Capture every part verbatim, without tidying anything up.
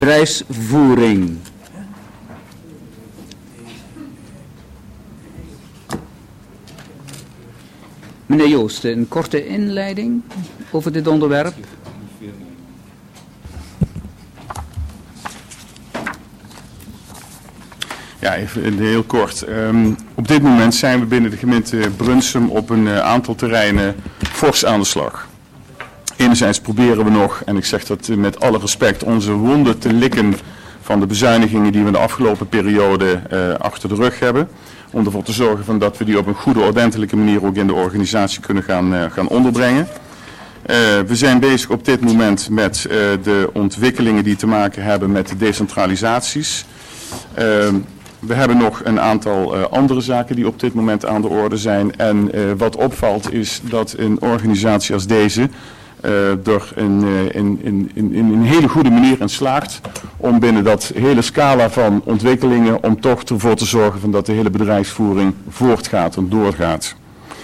Bedrijfsvoering. Meneer Joost, een korte inleiding over dit onderwerp. Ja, even heel kort. Um, op dit moment zijn we binnen de gemeente Brunsum op een uh, aantal terreinen fors aan de slag. Enerzijds proberen we nog, en ik zeg dat uh, met alle respect, onze wonden te likken van de bezuinigingen die we de afgelopen periode uh, achter de rug hebben. Om ervoor te zorgen van dat we die op een goede, ordentelijke manier ook in de organisatie kunnen gaan, uh, gaan onderbrengen. Uh, we zijn bezig op dit moment met uh, de ontwikkelingen die te maken hebben met de decentralisaties. Uh, We hebben nog een aantal uh, andere zaken die op dit moment aan de orde zijn. En uh, wat opvalt is dat een organisatie als deze uh, er in, uh, in, in, in, in een hele goede manier in slaagt om binnen dat hele scala van ontwikkelingen om toch ervoor te zorgen van dat de hele bedrijfsvoering voortgaat en doorgaat.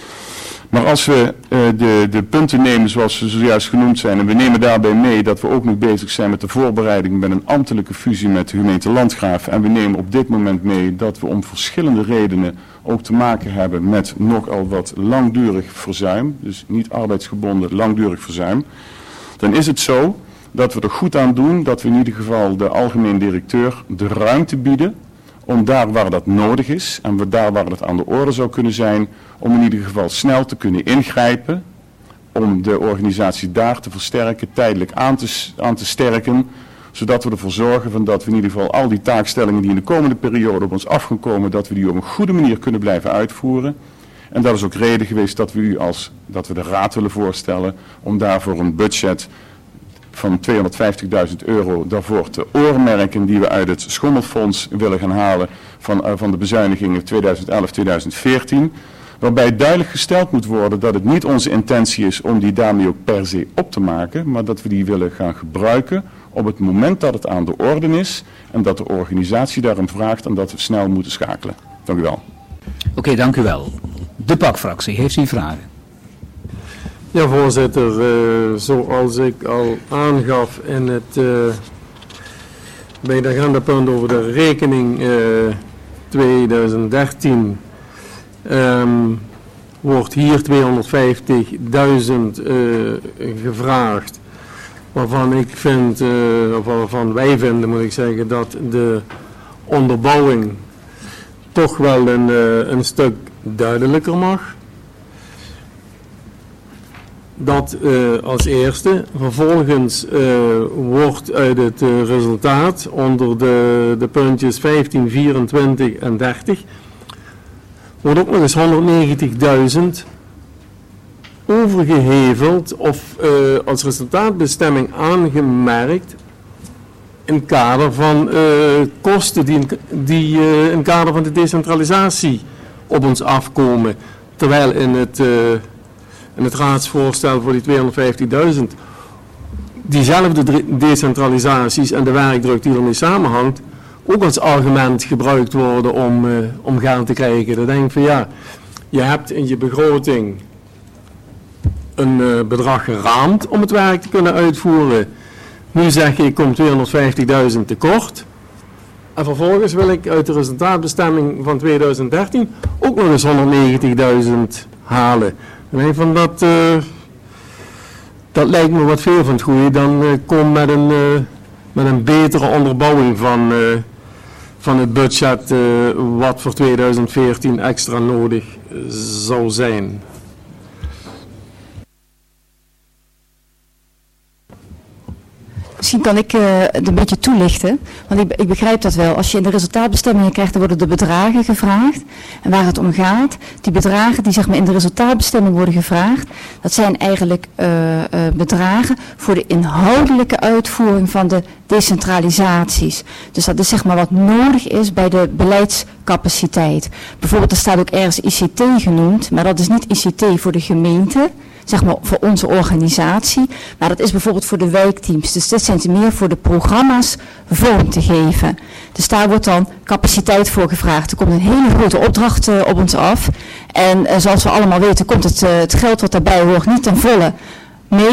Maar als we uh, de, de punten nemen zoals ze zojuist genoemd zijn en we nemen daarbij mee dat we ook nog bezig zijn met de voorbereiding met een ambtelijke fusie met de gemeente Landgraaf en we nemen op dit moment mee dat we om verschillende redenen ook te maken hebben met nogal wat langdurig verzuim, dus niet arbeidsgebonden langdurig verzuim, dan is het zo dat we er goed aan doen dat we in ieder geval de algemeen directeur de ruimte bieden om daar waar dat nodig is en we daar waar dat aan de orde zou kunnen zijn, om in ieder geval snel te kunnen ingrijpen, om de organisatie daar te versterken, tijdelijk aan te, aan te sterken, zodat we ervoor zorgen van dat we in ieder geval al die taakstellingen die in de komende periode op ons af gaan komen, dat we die op een goede manier kunnen blijven uitvoeren. En dat is ook reden geweest dat we u als, dat we de raad willen voorstellen om daarvoor een budget van tweehonderdvijftigduizend euro daarvoor te oormerken die we uit het Schommelfonds willen gaan halen van, uh, van de bezuinigingen tweeduizend elf tweeduizend veertien. Waarbij duidelijk gesteld moet worden dat het niet onze intentie is om die daarmee ook per se op te maken, maar dat we die willen gaan gebruiken op het moment dat het aan de orde is en dat de organisatie daarom vraagt en dat we snel moeten schakelen. Dank u wel. Oké, okay, dank u wel. De P A C-fractie, heeft u vragen? Ja, voorzitter, uh, zoals ik al aangaf in het, uh, bij het agendapunt over de rekening uh, tweeduizend dertien, um, wordt hier tweehonderdvijftigduizend uh, gevraagd, waarvan ik vind, uh, of waarvan wij vinden, moet ik zeggen, dat de onderbouwing toch wel een, uh, een stuk duidelijker mag. Dat uh, als eerste. Vervolgens uh, wordt uit het uh, resultaat onder de, de puntjes vijftien, vierentwintig en dertig wordt ook nog eens honderdnegentigduizend overgeheveld of uh, als resultaatbestemming aangemerkt in het kader van uh, kosten die, die uh, in het kader van de decentralisatie op ons afkomen. Terwijl in het... Uh, En het raadsvoorstel voor die tweehonderdvijftigduizend, diezelfde decentralisaties en de werkdruk die ermee samenhangt, ook als argument gebruikt worden om, uh, om gaan te krijgen. Dan denk ik van ja, je hebt in je begroting een uh, bedrag geraamd om het werk te kunnen uitvoeren. Nu zeg je, ik kom tweehonderdvijftigduizend tekort. En vervolgens wil ik uit de resultaatbestemming van tweeduizend dertien ook nog eens honderdnegentigduizend halen. En van dat, uh, dat lijkt me wat veel van het goede. Dan uh, kom met een, uh, met een betere onderbouwing van, uh, van het budget uh, wat voor tweeduizend veertien extra nodig uh, zou zijn. Misschien kan ik uh, het een beetje toelichten, want ik, ik begrijp dat wel. Als je in de resultaatbestemmingen krijgt, dan worden de bedragen gevraagd. En waar het om gaat, die bedragen die zeg maar in de resultaatbestemming worden gevraagd, dat zijn eigenlijk uh, uh, bedragen voor de inhoudelijke uitvoering van de decentralisaties. Dus dat is zeg maar wat nodig is bij de beleidscapaciteit. Bijvoorbeeld, er staat ook ergens I C T genoemd, maar dat is niet I C T voor de gemeente, zeg maar voor onze organisatie, maar dat is bijvoorbeeld voor de wijkteams. Dus dit zijn ze meer voor de programma's vorm te geven. Dus daar wordt dan capaciteit voor gevraagd. Er komt een hele grote opdracht uh, op ons af. En uh, zoals we allemaal weten komt het, uh, het geld wat daarbij hoort niet ten volle mee.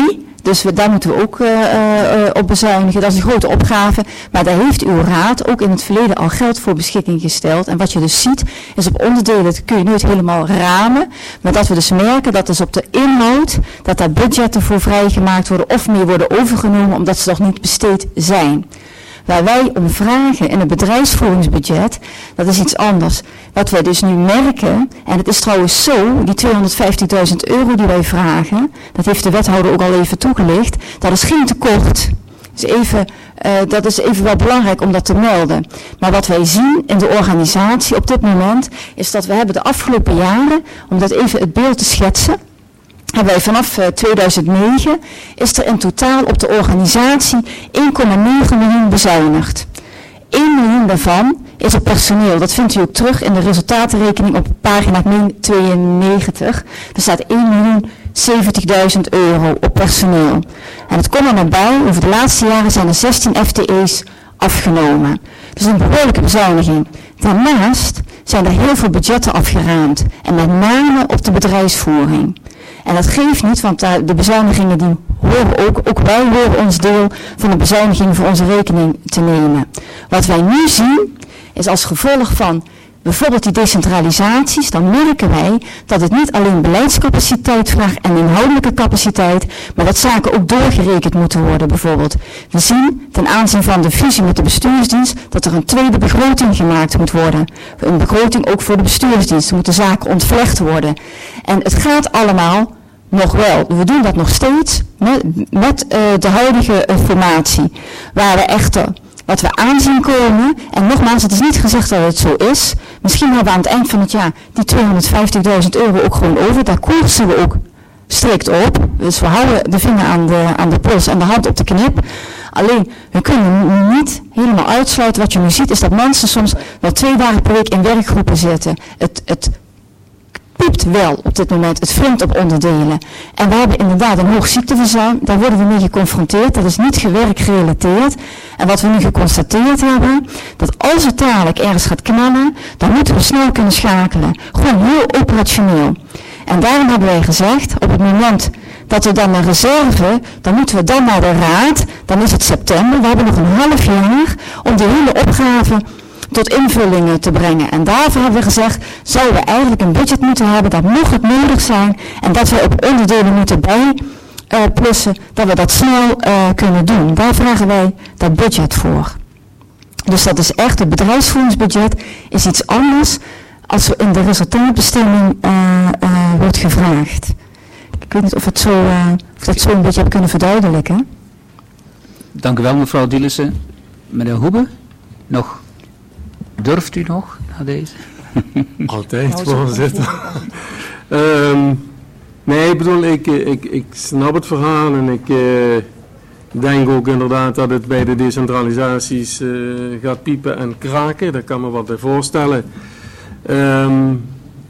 Dus we, daar moeten we ook uh, uh, op bezuinigen. Dat is een grote opgave. Maar daar heeft uw raad ook in het verleden al geld voor beschikking gesteld. En wat je dus ziet, is op onderdelen, dat kun je nooit helemaal ramen. Maar dat we dus merken dat dus op de inhoud, dat daar budgetten voor vrijgemaakt worden of meer worden overgenomen, omdat ze nog niet besteed zijn. Waar wij om vragen in het bedrijfsvoeringsbudget, dat is iets anders. Wat wij dus nu merken, en het is trouwens zo, die tweehonderdvijftigduizend euro die wij vragen, dat heeft de wethouder ook al even toegelicht, dat is geen tekort. Dus even, uh, dat is even wel belangrijk om dat te melden. Maar wat wij zien in de organisatie op dit moment, is dat we hebben de afgelopen jaren, om dat even het beeld te schetsen, hebben wij vanaf uh, tweeduizend negen is er in totaal op de organisatie één komma negen miljoen bezuinigd. één miljoen daarvan is op personeel. Dat vindt u ook terug in de resultatenrekening op pagina tweeënnegentig. Er staat één miljoen zeventigduizend euro op personeel. En het komt er naar bij, over de laatste jaren zijn er zestien F T E's afgenomen. Dus een behoorlijke bezuiniging. Daarnaast zijn er heel veel budgetten afgeraamd. En met name op de bedrijfsvoering. En dat geeft niet, want de bezuinigingen die horen ook, ook wij horen ons deel van de bezuinigingen voor onze rekening te nemen. Wat wij nu zien, is als gevolg van bijvoorbeeld die decentralisaties, dan merken wij dat het niet alleen beleidscapaciteit vraagt en inhoudelijke capaciteit, maar dat zaken ook doorgerekend moeten worden bijvoorbeeld. We zien ten aanzien van de fusie met de bestuursdienst dat er een tweede begroting gemaakt moet worden. Een begroting ook voor de bestuursdienst, er moeten zaken ontvlecht worden. En het gaat allemaal nog wel. We doen dat nog steeds met, met uh, de huidige uh, formatie, waar we echter wat we aanzien komen, en nogmaals, het is niet gezegd dat het zo is. Misschien hebben we aan het eind van het jaar die tweehonderdvijftigduizend euro ook gewoon over. Daar koersen we ook strikt op. Dus we houden de vinger aan de, aan de pols en de hand op de knip. Alleen, we kunnen niet helemaal uitsluiten. Wat je nu ziet, is dat mensen soms wel twee dagen per week in werkgroepen zitten. Het, het piept wel op dit moment, het wringt op onderdelen. En we hebben inderdaad een hoog ziekteverzuim, daar worden we mee geconfronteerd, dat is niet gewerkgerelateerd. En wat we nu geconstateerd hebben, dat als het dadelijk ergens gaat knallen, dan moeten we snel kunnen schakelen. Gewoon heel operationeel. En daarom hebben wij gezegd, op het moment dat we dan naar reserve, dan moeten we dan naar de raad, dan is het september, we hebben nog een half jaar om die hele opgave tot invullingen te brengen. En daarvoor hebben we gezegd, zouden we eigenlijk een budget moeten hebben, dat mocht het nodig zijn, en dat we op onderdelen moeten bij uh, plussen, dat we dat snel uh, kunnen doen. Daar vragen wij dat budget voor. Dus dat is echt, het bedrijfsvoeringsbudget is iets anders als in de resultaatbestemming uh, uh, wordt gevraagd. Ik weet niet of, het zo, uh, of dat zo een beetje heb kunnen verduidelijken. Dank u wel, mevrouw Dielissen. Meneer Hoebe, nog? Durft u nog na deze? Altijd, voorzitter. um, nee, ik bedoel, ik, ik, ik snap het verhaal en ik uh, denk ook inderdaad dat het bij de decentralisaties uh, gaat piepen en kraken. Daar kan me wat bij voorstellen. Um,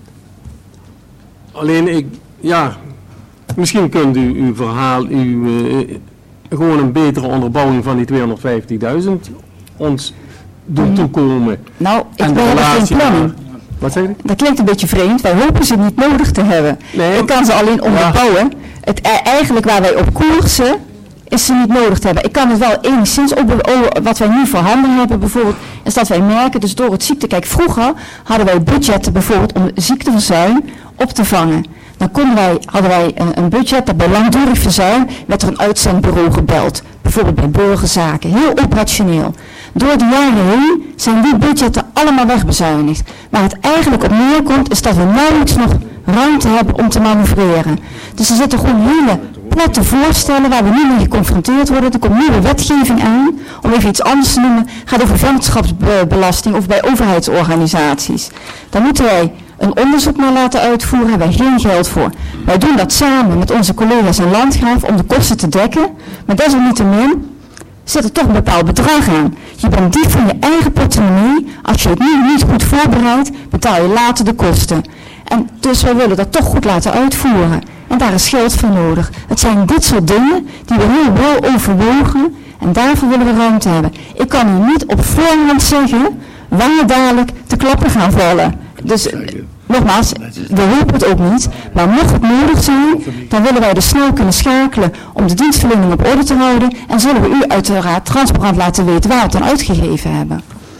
alleen ik, ja, misschien kunt u uw verhaal, uw, uh, gewoon een betere onderbouwing van die tweehonderdvijftigduizend ons doen toekomen. Nou, ik ben geen planning. Wat zeg je? Dat klinkt een beetje vreemd. Wij hopen ze niet nodig te hebben. Nee. Ik kan ze alleen onderbouwen. Ja. Het, eigenlijk waar wij op koersen, is ze niet nodig te hebben. Ik kan het wel enigszins, ook wat wij nu voorhanden hebben bijvoorbeeld, is dat wij merken, dus door het ziekte, kijk, vroeger hadden wij budgetten bijvoorbeeld om ziekteverzuim op te vangen. Dan konden wij, hadden wij een, een budget dat bij langdurig verzuim werd er een uitzendbureau gebeld. Bijvoorbeeld bij burgerzaken. Heel operationeel. Door de jaren heen zijn die budgetten allemaal wegbezuinigd. Waar het eigenlijk op neerkomt is dat we nauwelijks nog ruimte hebben om te manoeuvreren. Dus er zitten gewoon hele platte voorstellen waar we nu mee geconfronteerd worden. Er komt nieuwe wetgeving aan. Om even iets anders te noemen. Gaat over vennootschapsbelasting of bij overheidsorganisaties. Dan moeten wij een onderzoek naar laten uitvoeren, hebben wij geen geld voor. Wij doen dat samen met onze collega's in Landgraaf om de kosten te dekken, maar desalniettemin zit er toch een bepaald bedrag aan. Je bent diep van je eigen portemonnee, als je het nu niet goed voorbereidt, betaal je later de kosten. En dus wij willen dat toch goed laten uitvoeren. En daar is geld voor nodig. Het zijn dit soort dingen die we heel wel overwogen en daarvoor willen we ruimte hebben. Ik kan u niet op voorhand zeggen waar dadelijk de klappen gaan vallen. Dus, nee, nogmaals, we hopen het ook niet, maar mocht het nodig zijn, dan willen wij dus snel kunnen schakelen om de dienstverlening op orde te houden en zullen we u uiteraard transparant laten weten waar we het aan uitgegeven hebben.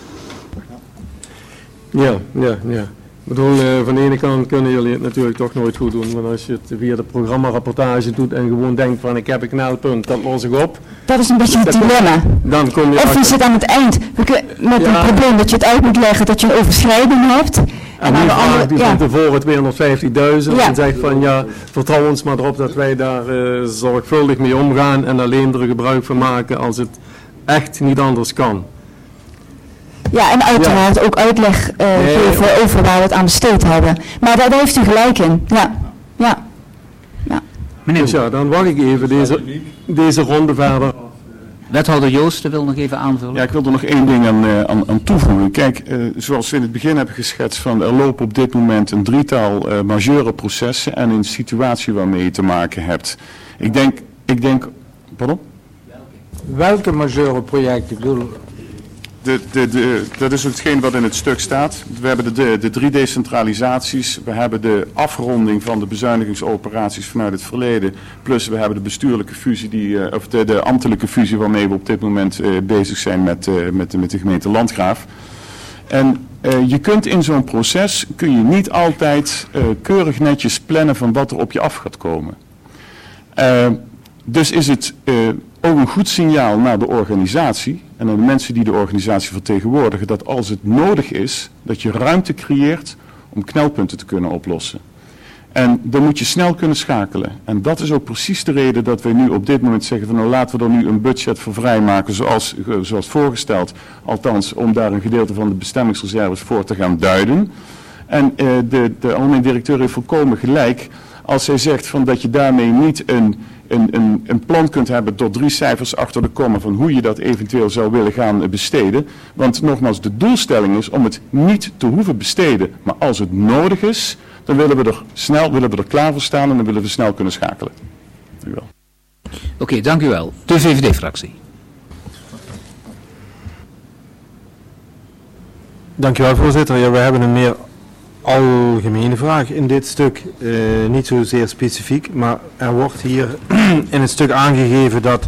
Ja, ja, ja. Ik bedoel, uh, van de ene kant kunnen jullie het natuurlijk toch nooit goed doen, want als je het via de programmarapportage doet en gewoon denkt van ik heb een knelpunt, dat los ik op. Dat is een beetje het dilemma. Dan kom je of je achter... zit aan het eind met ja. een probleem dat je het uit moet leggen, dat je een overschrijding hebt. En, en die vraag andere, die ja. van tevoren tweehonderdvijftigduizend ja. en zegt van ja, vertrouw ons maar erop dat wij daar uh, zorgvuldig mee omgaan en alleen er gebruik van maken als het echt niet anders kan. Ja, en uiteraard ja. ook uitleg uh, nee, geven ja. over waar we het aan besteed hebben. Maar daar, daar heeft u gelijk in. Ja, ja. ja. Meneer dus ja, dan wacht ik even deze, deze ronde verder. Wethouder Joosten wil nog even aanvullen. Ja, ik wil er nog één ding aan, uh, aan, aan toevoegen. Kijk, uh, zoals we in het begin hebben geschetst, van er lopen op dit moment een drietal uh, majeure processen en een situatie waarmee je te maken hebt. Ik denk, ik denk, pardon? Welke majeure projecten? Ik bedoel... De, de, de, dat is ook hetgeen wat in het stuk staat. We hebben de, de, de drie decentralisaties, we hebben de afronding van de bezuinigingsoperaties vanuit het verleden, plus we hebben de bestuurlijke fusie, die, uh, of de, de ambtelijke fusie waarmee we op dit moment uh, bezig zijn met, uh, met, met de gemeente Landgraaf. En uh, je kunt in zo'n proces, kun je niet altijd uh, keurig netjes plannen van wat er op je af gaat komen. Uh, dus is het uh, ook een goed signaal naar de organisatie en naar de mensen die de organisatie vertegenwoordigen, dat als het nodig is, dat je ruimte creëert om knelpunten te kunnen oplossen. En dan moet je snel kunnen schakelen. En dat is ook precies de reden dat wij nu op dit moment zeggen van nou laten we er nu een budget voor vrijmaken zoals, zoals voorgesteld. Althans, om daar een gedeelte van de bestemmingsreserves voor te gaan duiden. En uh, de, de algemeen directeur heeft volkomen gelijk als zij zegt van dat je daarmee niet een, een, een, een plan kunt hebben tot drie cijfers achter de komma van hoe je dat eventueel zou willen gaan besteden. Want nogmaals, de doelstelling is om het niet te hoeven besteden. Maar als het nodig is, dan willen we er snel, willen we er klaar voor staan en dan willen we snel kunnen schakelen. Dank u wel. Oké, okay, dank u wel. De V V D-fractie. Dank u wel, voorzitter. Ja, we hebben een meer algemene vraag in dit stuk, uh, niet zozeer specifiek, maar er wordt hier in het stuk aangegeven dat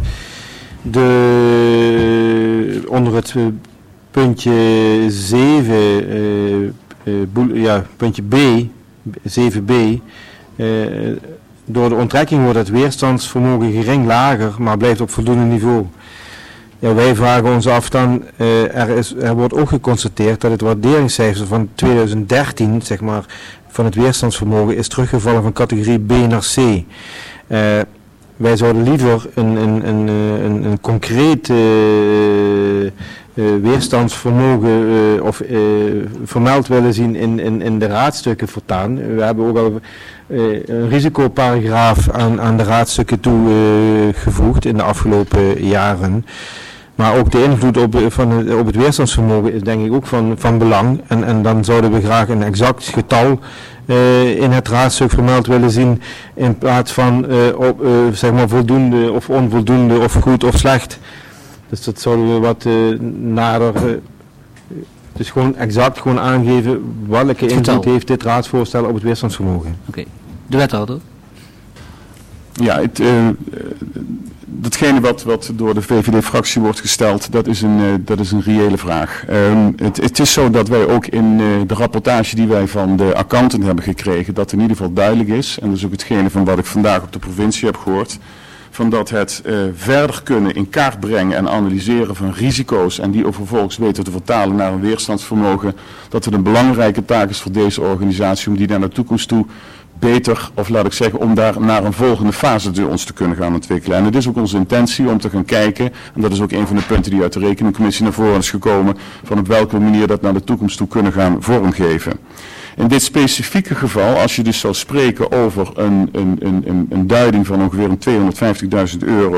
de onder het uh, puntje zeven, uh, uh, boel, ja, puntje B, zeven B, uh, door de onttrekking wordt het weerstandsvermogen gering lager, maar blijft op voldoende niveau. Ja, wij vragen ons af dan, uh, er, is, er wordt ook geconstateerd dat het waarderingscijfer van tweeduizend dertien, zeg maar, van het weerstandsvermogen is teruggevallen van categorie B naar C. Uh, wij zouden liever een, een, een, een, een concreet uh, uh, weerstandsvermogen uh, of, uh, vermeld willen zien in, in, in de raadstukken voortaan. We hebben ook al uh, een risicoparagraaf aan, aan de raadstukken toegevoegd uh, in de afgelopen jaren. Maar ook de invloed op, van het, op het weerstandsvermogen is denk ik ook van, van belang. En, en dan zouden we graag een exact getal uh, in het raadstuk vermeld willen zien. In plaats van uh, op, uh, zeg maar voldoende of onvoldoende of goed of slecht. Dus dat zouden we wat uh, nader... Uh, dus gewoon exact gewoon aangeven welke invloed heeft dit raadsvoorstel op het weerstandsvermogen. Oké, okay. De wethouder. Ja, het... Uh, Datgene wat, wat door de V V D-fractie wordt gesteld, dat is een, uh, dat is een reële vraag. Um, het, het is zo dat wij ook in uh, de rapportage die wij van de accountant hebben gekregen, dat in ieder geval duidelijk is, en dat is ook hetgene van wat ik vandaag op de provincie heb gehoord, van dat het uh, verder kunnen in kaart brengen en analyseren van risico's en die ook vervolgens weten te vertalen naar een weerstandsvermogen, dat het een belangrijke taak is voor deze organisatie om die naar de toekomst toe beter, of laat ik zeggen, om daar naar een volgende fase te ons te kunnen gaan ontwikkelen. En het is ook onze intentie om te gaan kijken, en dat is ook een van de punten die uit de rekeningcommissie naar voren is gekomen, van op welke manier dat naar de toekomst toe kunnen gaan vormgeven. In dit specifieke geval, als je dus zou spreken over een, een, een, een duiding van ongeveer een tweehonderdvijftigduizend euro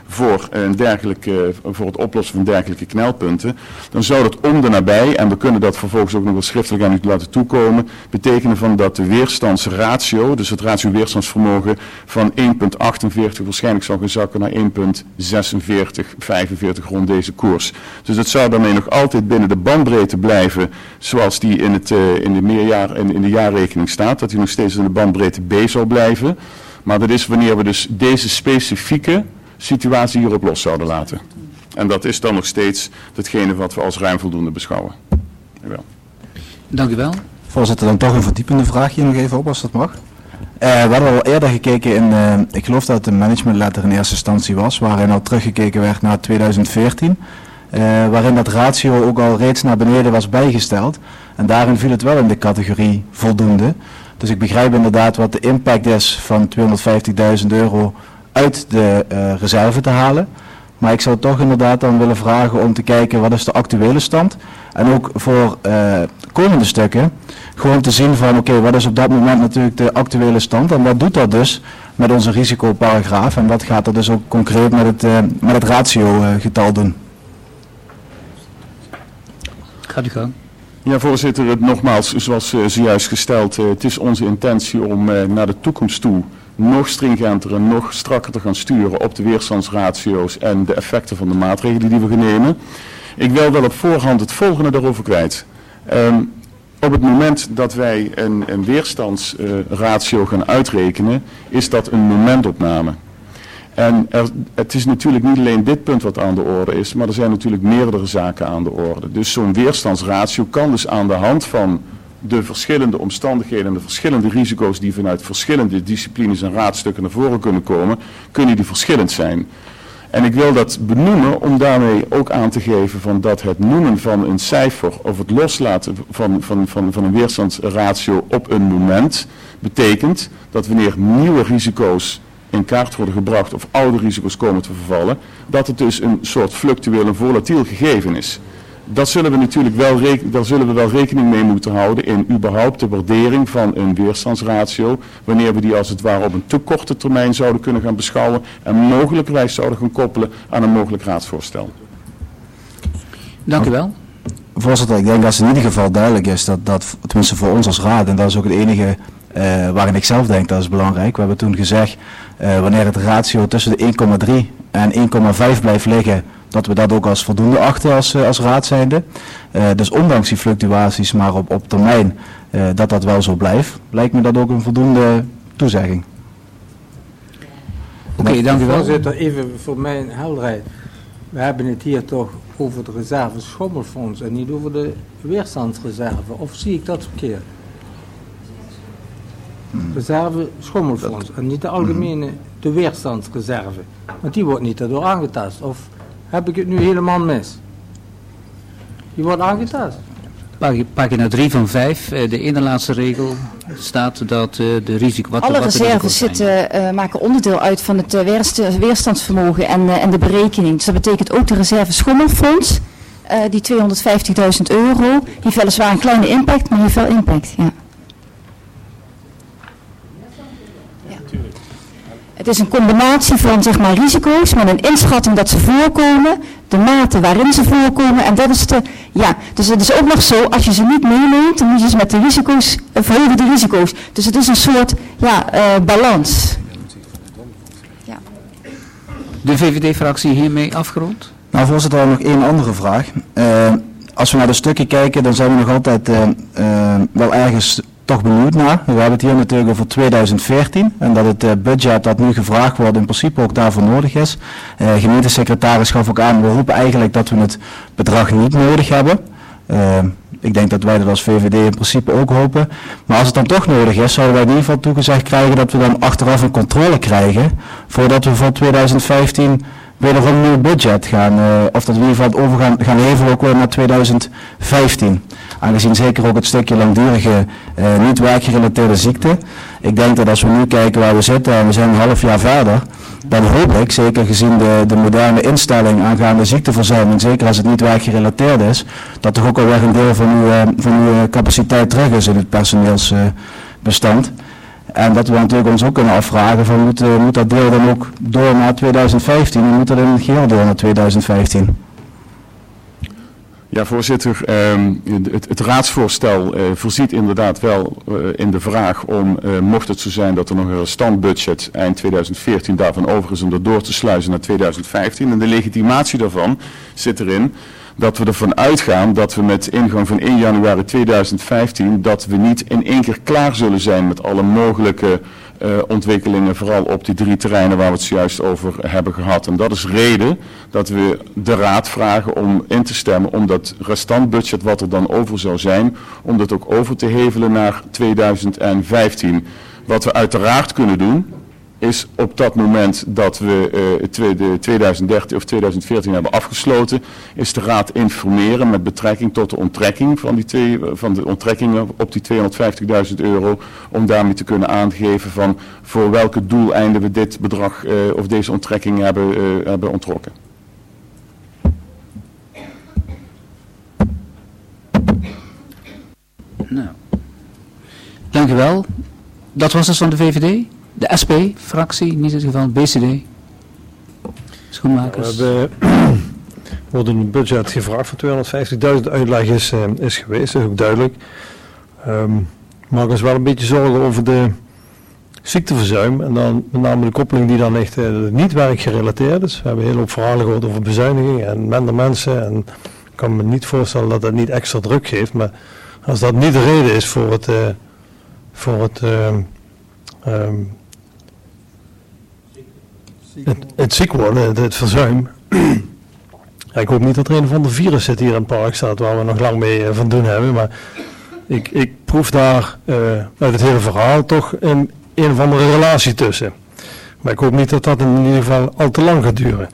voor, een dergelijke, voor het oplossen van dergelijke knelpunten, dan zou dat om de nabij, en we kunnen dat vervolgens ook nog wel schriftelijk aan u laten toekomen, betekenen van dat de weerstandsratio, dus het ratio weerstandsvermogen van één komma achtenveertig waarschijnlijk zou gaan zakken naar één komma zesenveertig, vijfenveertig rond deze koers. Dus het zou daarmee nog altijd binnen de bandbreedte blijven zoals die in, het, uh, in, de, meerjaar, in, in de jaarrekening staat, dat die nog steeds in de bandbreedte B zou blijven. Maar dat is wanneer we dus deze specifieke situatie hierop los zouden laten. En dat is dan nog steeds datgene wat we als ruim voldoende beschouwen. Jawel. Dank u wel. Voorzitter, dan toch een verdiepende vraag hier nog even op, als dat mag. Uh, we hadden al eerder gekeken in, uh, ik geloof dat het een managementletter in eerste instantie was, waarin al teruggekeken werd naar tweeduizend veertien. Uh, waarin dat ratio ook al reeds naar beneden was bijgesteld. En daarin viel het wel in de categorie voldoende. Dus ik begrijp inderdaad wat de impact is van tweehonderdvijftigduizend euro uit de uh, reserve te halen. Maar ik zou toch inderdaad dan willen vragen om te kijken wat is de actuele stand. En ook voor uh, komende stukken gewoon te zien van oké, okay, wat is op dat moment natuurlijk de actuele stand. En wat doet dat dus met onze risicoparagraaf. En wat gaat dat dus ook concreet met het, uh, met het ratio uh, getal doen. Gaat u gang. Ja, voorzitter, het, nogmaals, zoals uh, zojuist gesteld, uh, het is onze intentie om uh, naar de toekomst toe nog stringenter en nog strakker te gaan sturen op de weerstandsratio's en de effecten van de maatregelen die we gaan nemen. Ik wil wel op voorhand het volgende daarover kwijt. Um, op het moment dat wij een, een weerstandsratio uh, gaan uitrekenen, is dat een momentopname. En er, het is natuurlijk niet alleen dit punt wat aan de orde is, maar er zijn natuurlijk meerdere zaken aan de orde. Dus zo'n weerstandsratio kan dus aan de hand van de verschillende omstandigheden en de verschillende risico's die vanuit verschillende disciplines en raadstukken naar voren kunnen komen, kunnen die verschillend zijn. En ik wil dat benoemen om daarmee ook aan te geven van dat het noemen van een cijfer of het loslaten van, van, van, van een weerstandsratio op een moment betekent dat wanneer nieuwe risico's in kaart worden gebracht of oude risico's komen te vervallen, dat het dus een soort fluctueel en volatiel gegeven is. Dat zullen we natuurlijk wel, daar zullen we wel rekening mee moeten houden in überhaupt de waardering van een weerstandsratio, wanneer we die als het ware op een te korte termijn zouden kunnen gaan beschouwen en mogelijkerwijs zouden gaan koppelen aan een mogelijk raadsvoorstel. Dank u wel. Voorzitter, ik denk dat het in ieder geval duidelijk is dat, dat tenminste voor ons als raad, en dat is ook het enige uh, waarin ik zelf denk dat is belangrijk. We hebben toen gezegd, uh, wanneer het ratio tussen de één komma drie en één komma vijf blijft liggen, dat we dat ook als voldoende achten als, als raad zijnde. Uh, dus ondanks die fluctuaties, maar op, op termijn uh, dat dat wel zo blijft, lijkt me dat ook een voldoende toezegging. Oké, okay, dank u wel. Voorzitter, even voor mijn helderheid. We hebben het hier toch over de reserve schommelfonds en niet over de weerstandsreserve. Of zie ik dat verkeerd? Hmm. Reserve schommelfonds en niet de algemene, de weerstandsreserve. Want die wordt niet daardoor aangetast. Of heb ik het nu helemaal mis? Die wordt aangetast. Pagina drie van vijf, de ene laatste regel staat dat uh, de risico... Wat, Alle wat reserves zitten, uh, maken onderdeel uit van het uh, weerst, weerstandsvermogen en, uh, en de berekening. Dus dat betekent ook de reserve schommelfonds, uh, die tweehonderdvijftigduizend euro. Heeft weliswaar een kleine impact, maar heeft wel impact, ja. Het is een combinatie van zeg maar, risico's met een inschatting dat ze voorkomen, de mate waarin ze voorkomen en dat is de, ja, dus het is ook nog zo, als je ze niet meeneemt, dan moet je ze met de risico's, uh, verhogen de risico's. Dus het is een soort, ja, uh, balans. Ja. De V V D-fractie hiermee afgerond? Nou, voorzitter, nog één andere vraag. Uh, als we naar de stukken kijken, dan zijn we nog altijd uh, uh, wel ergens toch benieuwd naar. We hebben het hier natuurlijk over tweeduizend veertien en dat het uh, budget dat nu gevraagd wordt in principe ook daarvoor nodig is. Uh, gemeentesecretaris gaf ook aan, we hopen eigenlijk dat we het bedrag niet nodig hebben. Uh, ik denk dat wij dat als V V D in principe ook hopen. Maar als het dan toch nodig is, zouden wij in ieder geval toegezegd krijgen dat we dan achteraf een controle krijgen voordat we voor tweeduizend vijftien wederom een nieuw budget gaan, uh, of dat we in ieder geval het over gaan, gaan hevelen ook weer naar tweeduizend vijftien. Aangezien zeker ook het stukje langdurige uh, niet werkgerelateerde ziekte. Ik denk dat als we nu kijken waar we zitten en we zijn een half jaar verder, dan hoop ik, zeker gezien de, de moderne instelling aangaande ziekteverzuim, en zeker als het niet werkgerelateerd is, dat toch ook alweer een deel van uw, uh, van uw capaciteit terug is in het personeelsbestand. Uh, En dat we natuurlijk ons ook kunnen afvragen van moet, uh, moet dat deel dan ook door naar twintig vijftien en moet dat in het geheel door naar twintig vijftien? Ja, voorzitter, um, het, het raadsvoorstel uh, voorziet inderdaad wel uh, in de vraag om, uh, mocht het zo zijn dat er nog een restantbudget eind twintig veertien daarvan over is om dat door te sluizen naar twintig vijftien. En de legitimatie daarvan zit erin dat we ervan uitgaan dat we met ingang van één januari twintig vijftien, dat we niet in één keer klaar zullen zijn met alle mogelijke uh, ontwikkelingen, vooral op die drie terreinen waar we het zojuist over hebben gehad. En dat is reden dat we de raad vragen om in te stemmen om dat restantbudget wat er dan over zou zijn, om dat ook over te hevelen naar twintig vijftien. Wat we uiteraard kunnen doen, is op dat moment dat we uh, de twintig dertien of twintig veertien hebben afgesloten, is de raad informeren met betrekking tot de onttrekking van, die twee, van de onttrekkingen op die tweehonderdvijftigduizend euro, om daarmee te kunnen aangeven van voor welke doeleinden we dit bedrag uh, of deze onttrekking hebben, uh, hebben ontrokken. Nou, dank u wel. Dat was dus van de V V D. De S P-fractie, niet in het geval, B C D. Schoenmakers. We worden een budget gevraagd van tweehonderdvijftigduizend. Uitleg is, uh, is geweest, dat is ook duidelijk. Um, maak ons wel een beetje zorgen over de ziekteverzuim. En dan met name de koppeling die dan ligt uh, niet werkgerelateerd is. We hebben een hele hoop verhalen gehoord over bezuinigingen en minder mensen. En ik kan me niet voorstellen dat dat niet extra druk geeft. Maar als dat niet de reden is voor het... Uh, voor het uh, um, Het, het ziek worden, het, het verzuim. Ja, ik hoop niet dat er een of ander virus zit hier in het park staat waar we nog lang mee uh, van doen hebben. Maar ik, ik proef daar uh, uit het hele verhaal toch een, een of andere relatie tussen. Maar ik hoop niet dat dat in ieder geval al te lang gaat duren.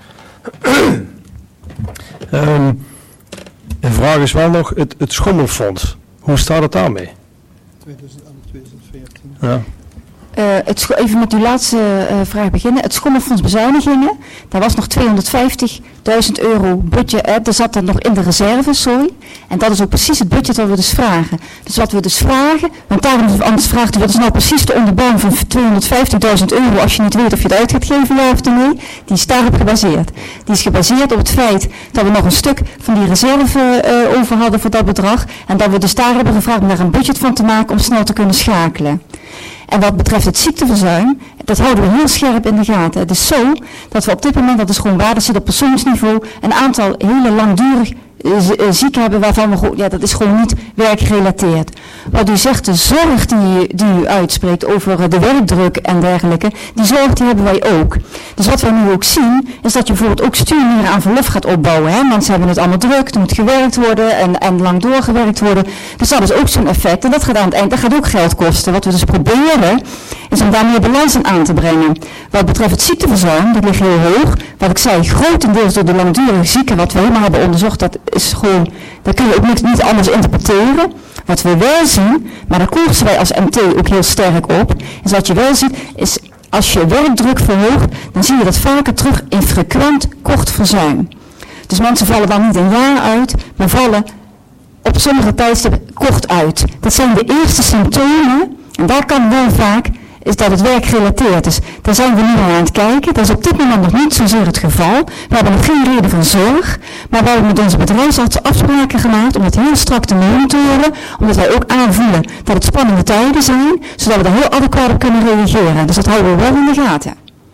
um, de vraag is wel nog het, het schommelfonds. Hoe staat het daarmee? twintig veertien. Ja. Uh, het even met uw laatste uh, vraag beginnen. Het schommelfonds bezuinigingen, daar was nog tweehonderdvijftigduizend euro budget, uh, er zat dat nog in de reserve, sorry. En dat is ook precies het budget wat we dus vragen. Dus wat we dus vragen, want daarom anders vraagt u wat is nou precies de onderbouwing van tweehonderdvijftigduizend euro als je niet weet of je het uit gaat geven, ja of nee. Die is daarop gebaseerd. Die is gebaseerd op het feit dat we nog een stuk van die reserve uh, over hadden voor dat bedrag. En dat we dus daar hebben gevraagd om daar een budget van te maken om snel te kunnen schakelen. En wat betreft het ziekteverzuim, dat houden we heel scherp in de gaten. Het is zo dat we op dit moment, dat is gewoon waar, dat zit op persoonsniveau, een aantal hele langdurig uh, zieken hebben waarvan we, ja, dat is gewoon niet werkgerelateerd. Wat u zegt, de zorg die, die u uitspreekt over de werkdruk en dergelijke, die zorg die hebben wij ook. Dus wat wij nu ook zien, is dat je bijvoorbeeld ook stuurmeren aan verlof gaat opbouwen. Hè? Mensen hebben het allemaal druk, er moet gewerkt worden en, en lang doorgewerkt worden. Dus dat is ook zo'n effect. En dat gaat aan het eind, dat gaat ook geld kosten. Wat we dus proberen, is om daar meer balans in aan te brengen. Wat betreft het ziekteverzuim, dat ligt heel hoog. Wat ik zei, grotendeels door de langdurige zieken, wat we helemaal hebben onderzocht, dat is gewoon, daar kunnen we ook niet, niet anders interpreteren. Wat we wel zien, maar daar koersen wij als M T ook heel sterk op, is wat je wel ziet, is als je werkdruk verhoogt, dan zie je dat vaker terug in frequent kort verzuim. Dus mensen vallen dan niet een jaar uit, maar vallen op sommige tijdstippen kort uit. Dat zijn de eerste symptomen, en daar kan wel vaak, is dat het werkgerelateerd is. Daar zijn we nu aan het kijken. Dat is op dit moment nog niet zozeer het geval. We hebben nog geen reden van zorg. Maar we hebben met onze bedrijfsartsen afspraken gemaakt om het heel strak te monitoren. Omdat wij ook aanvoelen dat het spannende tijden zijn. Zodat we daar heel adequaat op kunnen reageren. Dus dat houden we wel in de gaten.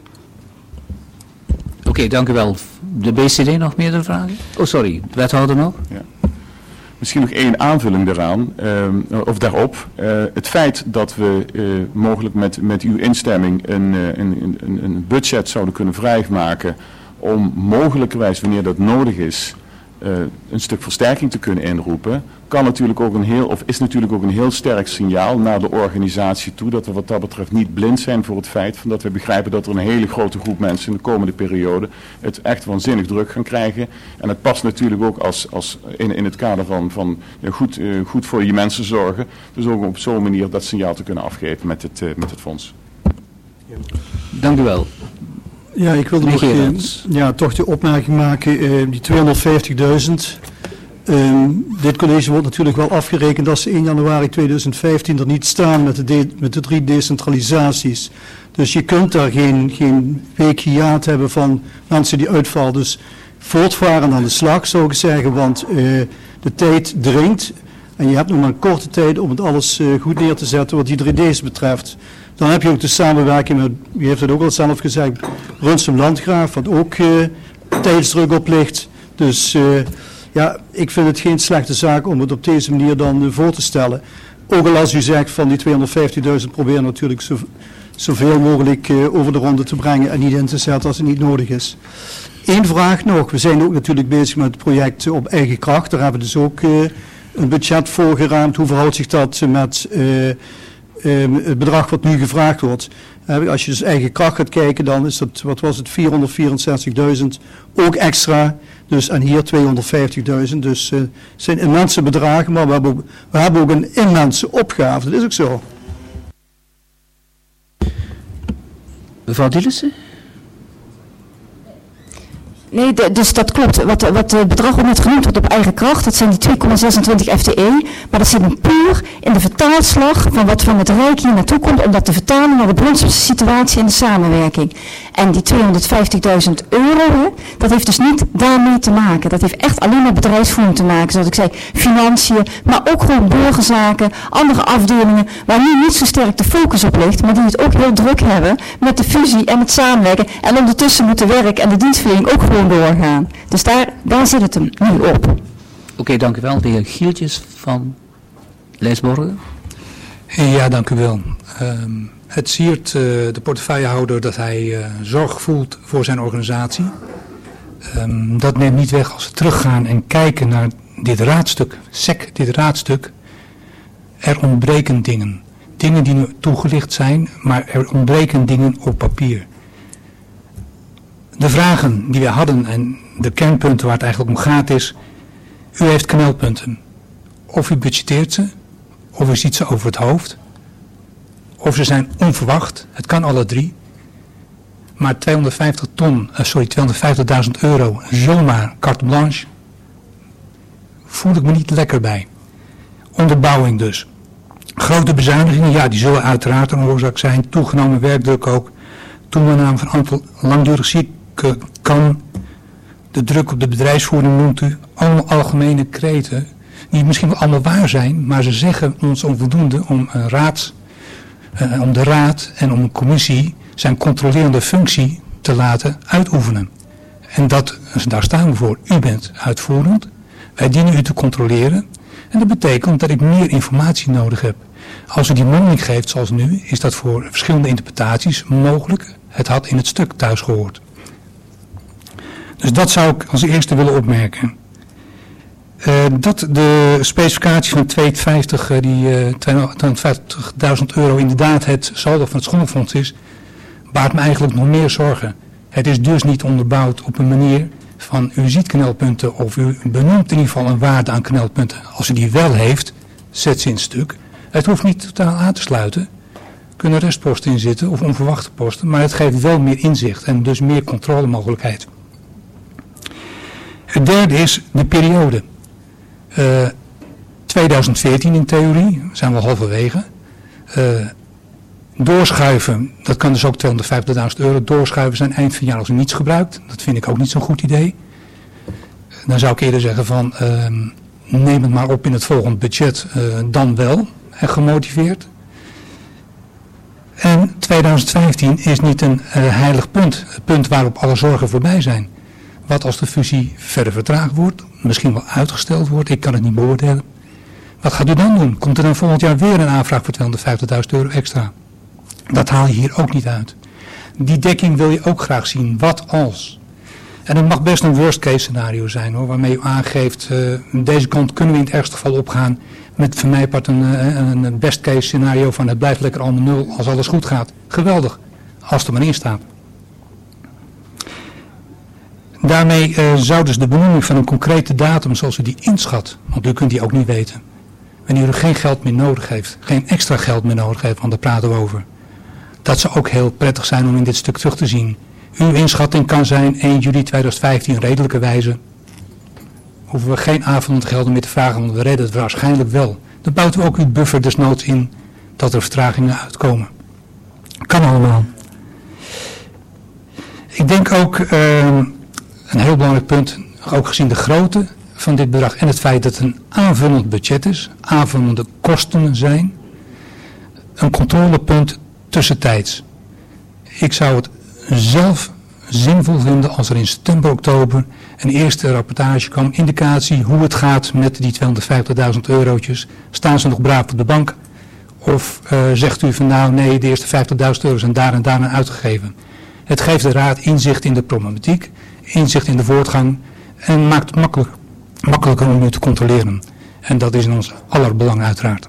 Oké, okay, dank u wel. De B C D nog meerdere vragen? Oh, sorry. De wethouder nog? Ja. Misschien nog één aanvulling daaraan, uh, of daarop. Uh, het feit dat we uh, mogelijk met, met uw instemming een, uh, een, een, een budget zouden kunnen vrijmaken om mogelijkerwijs, wanneer dat nodig is, uh, een stuk versterking te kunnen inroepen, kan natuurlijk ook een heel, of is natuurlijk ook een heel sterk signaal naar de organisatie toe, dat we wat dat betreft niet blind zijn voor het feit van dat we begrijpen dat er een hele grote groep mensen in de komende periode het echt waanzinnig druk gaan krijgen. En het past natuurlijk ook als, als in, in het kader van, van ja, goed, uh, goed voor je mensen zorgen. Dus ook op zo'n manier dat signaal te kunnen afgeven met het, uh, met het fonds. Dank u wel. Ja, ik wilde nog uh, ja, toch de opmerking maken, uh, die tweehonderdvijftigduizend, Um, dit college wordt natuurlijk wel afgerekend als ze één januari tweeduizend vijftien er niet staan met de, de, met de drie decentralisaties. Dus je kunt daar geen, geen week hiaat hebben van mensen die uitvallen. Dus voortvarend aan de slag zou ik zeggen, want uh, de tijd dringt. En je hebt nog maar een korte tijd om het alles uh, goed neer te zetten wat die drie D's betreft. Dan heb je ook de samenwerking met, u heeft het ook al zelf gezegd, Brunsum Landgraaf, wat ook uh, tijdsdruk op ligt. Dus uh, ja, ik vind het geen slechte zaak om het op deze manier dan uh, voor te stellen. Ook al als u zegt van die tweehonderdvijftigduizend probeer natuurlijk zo, zoveel mogelijk uh, over de ronde te brengen en niet in te zetten als het niet nodig is. Eén vraag nog, we zijn ook natuurlijk bezig met het project op eigen kracht. Daar hebben we dus ook uh, een budget voor geraamd. Hoe verhoudt zich dat met uh, uh, het bedrag wat nu gevraagd wordt? Uh, als je dus eigen kracht gaat kijken, dan is dat, wat was het, vierhonderdvierenzestigduizend ook extra. Dus en hier tweehonderdvijftigduizend. Dus het uh, zijn immense bedragen, maar we hebben, ook, we hebben ook een immense opgave. Dat is ook zo. Mevrouw Dielissen? Nee, de, dus dat klopt. Wat, wat het bedrag ook net genoemd wordt op eigen kracht, dat zijn die twee komma zesentwintig F T E. Maar dat zit hem puur in de vertaalslag van wat van het Rijk hier naartoe komt, om dat te vertalen naar de Brunsumse situatie en de samenwerking. En die tweehonderdvijftigduizend euro, hè, dat heeft dus niet daarmee te maken. Dat heeft echt alleen met bedrijfsvoering te maken, zoals ik zei, financiën, maar ook gewoon burgerzaken, andere afdelingen, waar nu niet zo sterk de focus op ligt, maar die het ook heel druk hebben met de fusie en het samenwerken. En ondertussen moet de werk en de dienstverlening ook gewoon doorgaan. Dus daar, daar zit het hem nu op. Oké, okay, dank u wel. De heer Gieltjes van Leesborgen. Ja, dank u wel. Um, het siert uh, de portefeuillehouder dat hij uh, zorg voelt voor zijn organisatie. Um, dat neemt niet weg als we teruggaan en kijken naar dit raadstuk, S E C, dit raadstuk. Er ontbreken dingen. Dingen die nu toegelicht zijn, maar er ontbreken dingen op papier. De vragen die we hadden en de kernpunten waar het eigenlijk om gaat is, u heeft knelpunten. Of u budgeteert ze, of u ziet ze over het hoofd, of ze zijn onverwacht, het kan alle drie. Maar tweehonderdvijftig ton, uh, sorry, tweehonderdvijftigduizend euro, zomaar carte blanche, voel ik me niet lekker bij. Onderbouwing dus. Grote bezuinigingen, ja, die zullen uiteraard een oorzaak zijn, toegenomen werkdruk ook. Toename van aantal langdurig zieken kan, de druk op de bedrijfsvoering noemt u, allemaal algemene kreten, die misschien wel allemaal waar zijn, maar ze zeggen ons onvoldoende om, een raads, uh, om de raad en om een commissie zijn controlerende functie te laten uitoefenen. En dat, daar staan we voor. U bent uitvoerend, wij dienen u te controleren en dat betekent dat ik meer informatie nodig heb. Als u die mondeling geeft zoals nu, is dat voor verschillende interpretaties mogelijk. Het had in het stuk thuis gehoord. Dus dat zou ik als eerste willen opmerken. Uh, dat de specificatie van tweehonderdvijftig, uh, die uh, tweehonderdvijftigduizend euro inderdaad het saldo van het schommelfonds is, baart me eigenlijk nog meer zorgen. Het is dus niet onderbouwd op een manier van u ziet knelpunten of u benoemt in ieder geval een waarde aan knelpunten. Als u die wel heeft, zet ze in het stuk. Het hoeft niet totaal aan te sluiten. Er kunnen restposten in zitten of onverwachte posten, maar het geeft wel meer inzicht en dus meer controlemogelijkheid. Het derde is de periode. Uh, tweeduizend veertien in theorie, zijn we halverwege. Uh, doorschuiven, dat kan dus ook tweehonderdvijftigduizend euro doorschuiven zijn eind van het jaar als u niets gebruikt. Dat vind ik ook niet zo'n goed idee. Dan zou ik eerder zeggen van uh, neem het maar op in het volgende budget, uh, dan wel. En gemotiveerd. En tweeduizend vijftien is niet een uh, heilig punt. Het punt waarop alle zorgen voorbij zijn. Wat als de fusie verder vertraagd wordt, misschien wel uitgesteld wordt, ik kan het niet beoordelen. Wat gaat u dan doen? Komt er dan volgend jaar weer een aanvraag voor tweehonderdvijftigduizend euro extra? Dat haal je hier ook niet uit. Die dekking wil je ook graag zien. Wat als? En het mag best een worst case scenario zijn hoor, waarmee u aangeeft, uh, deze kant kunnen we in het ergste geval opgaan. Met voor mij part een, een, een best case scenario van het blijft lekker allemaal nul als alles goed gaat. Geweldig, als het er maar in staat. Daarmee uh, zou dus de benoeming van een concrete datum zoals u die inschat, want u kunt die ook niet weten. Wanneer u geen geld meer nodig heeft, geen extra geld meer nodig heeft, want daar praten we over. Dat zou ook heel prettig zijn om in dit stuk terug te zien. Uw inschatting kan zijn één juli tweeduizend vijftien redelijke wijze. hoeven we geen aanvullende gelden meer te vragen, want we redden het waarschijnlijk wel. Dan bouwt u ook uw buffer desnoods in dat er vertragingen uitkomen. Kan allemaal. Ik denk ook uh, een heel belangrijk punt, ook gezien de grootte van dit bedrag en het feit dat het een aanvullend budget is, aanvullende kosten zijn, een controlepunt tussentijds. Ik zou het zelf zinvol vinden als er in september, oktober een eerste rapportage kwam, indicatie hoe het gaat met die tweehonderdvijftigduizend eurotjes. Staan ze nog braaf op de bank? Of uh, zegt u van nou nee, de eerste vijftigduizend euro zijn daar en daarna uitgegeven. Het geeft de raad inzicht in de problematiek, inzicht in de voortgang en maakt het makkelijk, makkelijker om u te controleren. En dat is in ons aller belang uiteraard.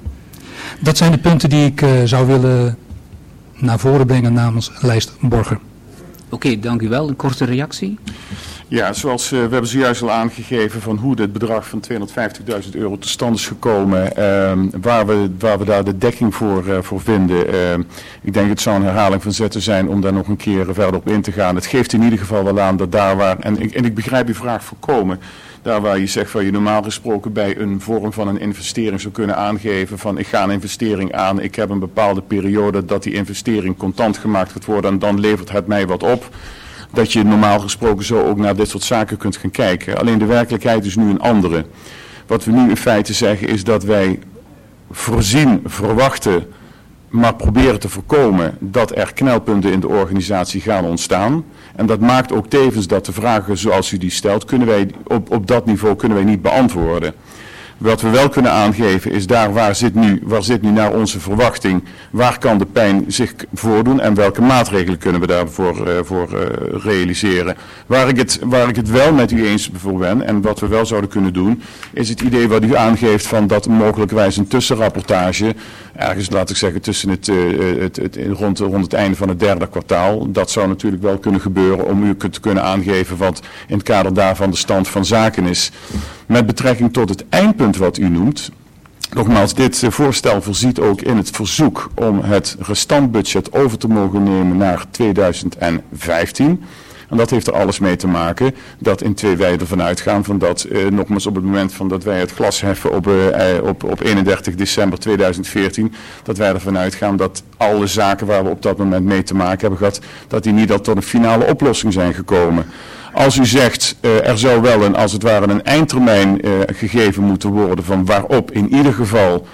Dat zijn de punten die ik uh, zou willen naar voren brengen namens lijst Borger. Oké, okay, dank u wel. Een korte reactie? Ja, zoals uh, we hebben zojuist al aangegeven van hoe dit bedrag van tweehonderdvijftigduizend euro tot stand is gekomen, uh, waar, we, waar we daar de dekking voor, uh, voor vinden. Uh, ik denk het zou een herhaling van zetten zijn om daar nog een keer verder op in te gaan. Het geeft in ieder geval wel aan dat daar waar, en ik, en ik begrijp uw vraag volkomen, daar waar je zegt van je normaal gesproken bij een vorm van een investering zou kunnen aangeven van ik ga een investering aan, ik heb een bepaalde periode dat die investering contant gemaakt gaat worden en dan levert het mij wat op. Dat je normaal gesproken zo ook naar dit soort zaken kunt gaan kijken. Alleen de werkelijkheid is nu een andere. Wat we nu in feite zeggen is dat wij voorzien, verwachten, maar proberen te voorkomen dat er knelpunten in de organisatie gaan ontstaan. En dat maakt ook tevens dat de vragen zoals u die stelt, kunnen wij op, op dat niveau kunnen wij niet beantwoorden. Wat we wel kunnen aangeven is daar waar zit nu, waar zit nu naar onze verwachting, waar kan de pijn zich voordoen en welke maatregelen kunnen we daarvoor uh, voor, uh, realiseren. Waar ik, het, waar ik het wel met u eens voor ben en wat we wel zouden kunnen doen, is het idee wat u aangeeft van dat mogelijkwijs een tussenrapportage, ergens laat ik zeggen tussen het, uh, het, het, rond, rond het einde van het derde kwartaal, dat zou natuurlijk wel kunnen gebeuren om u te kunnen aangeven wat in het kader daarvan de stand van zaken is. Met betrekking tot het eindpunt wat u noemt, nogmaals, dit voorstel voorziet ook in het verzoek om het restantbudget over te mogen nemen naar tweeduizend vijftien. En dat heeft er alles mee te maken dat in twee wij ervan uitgaan van dat, eh, nogmaals op het moment van dat wij het glas heffen op, eh, op, op eenendertig december tweeduizend veertien, dat wij ervan uitgaan dat alle zaken waar we op dat moment mee te maken hebben gehad, dat die niet al tot een finale oplossing zijn gekomen. Als u zegt, uh, er zou wel een, als het ware een eindtermijn uh, gegeven moeten worden van waarop in ieder geval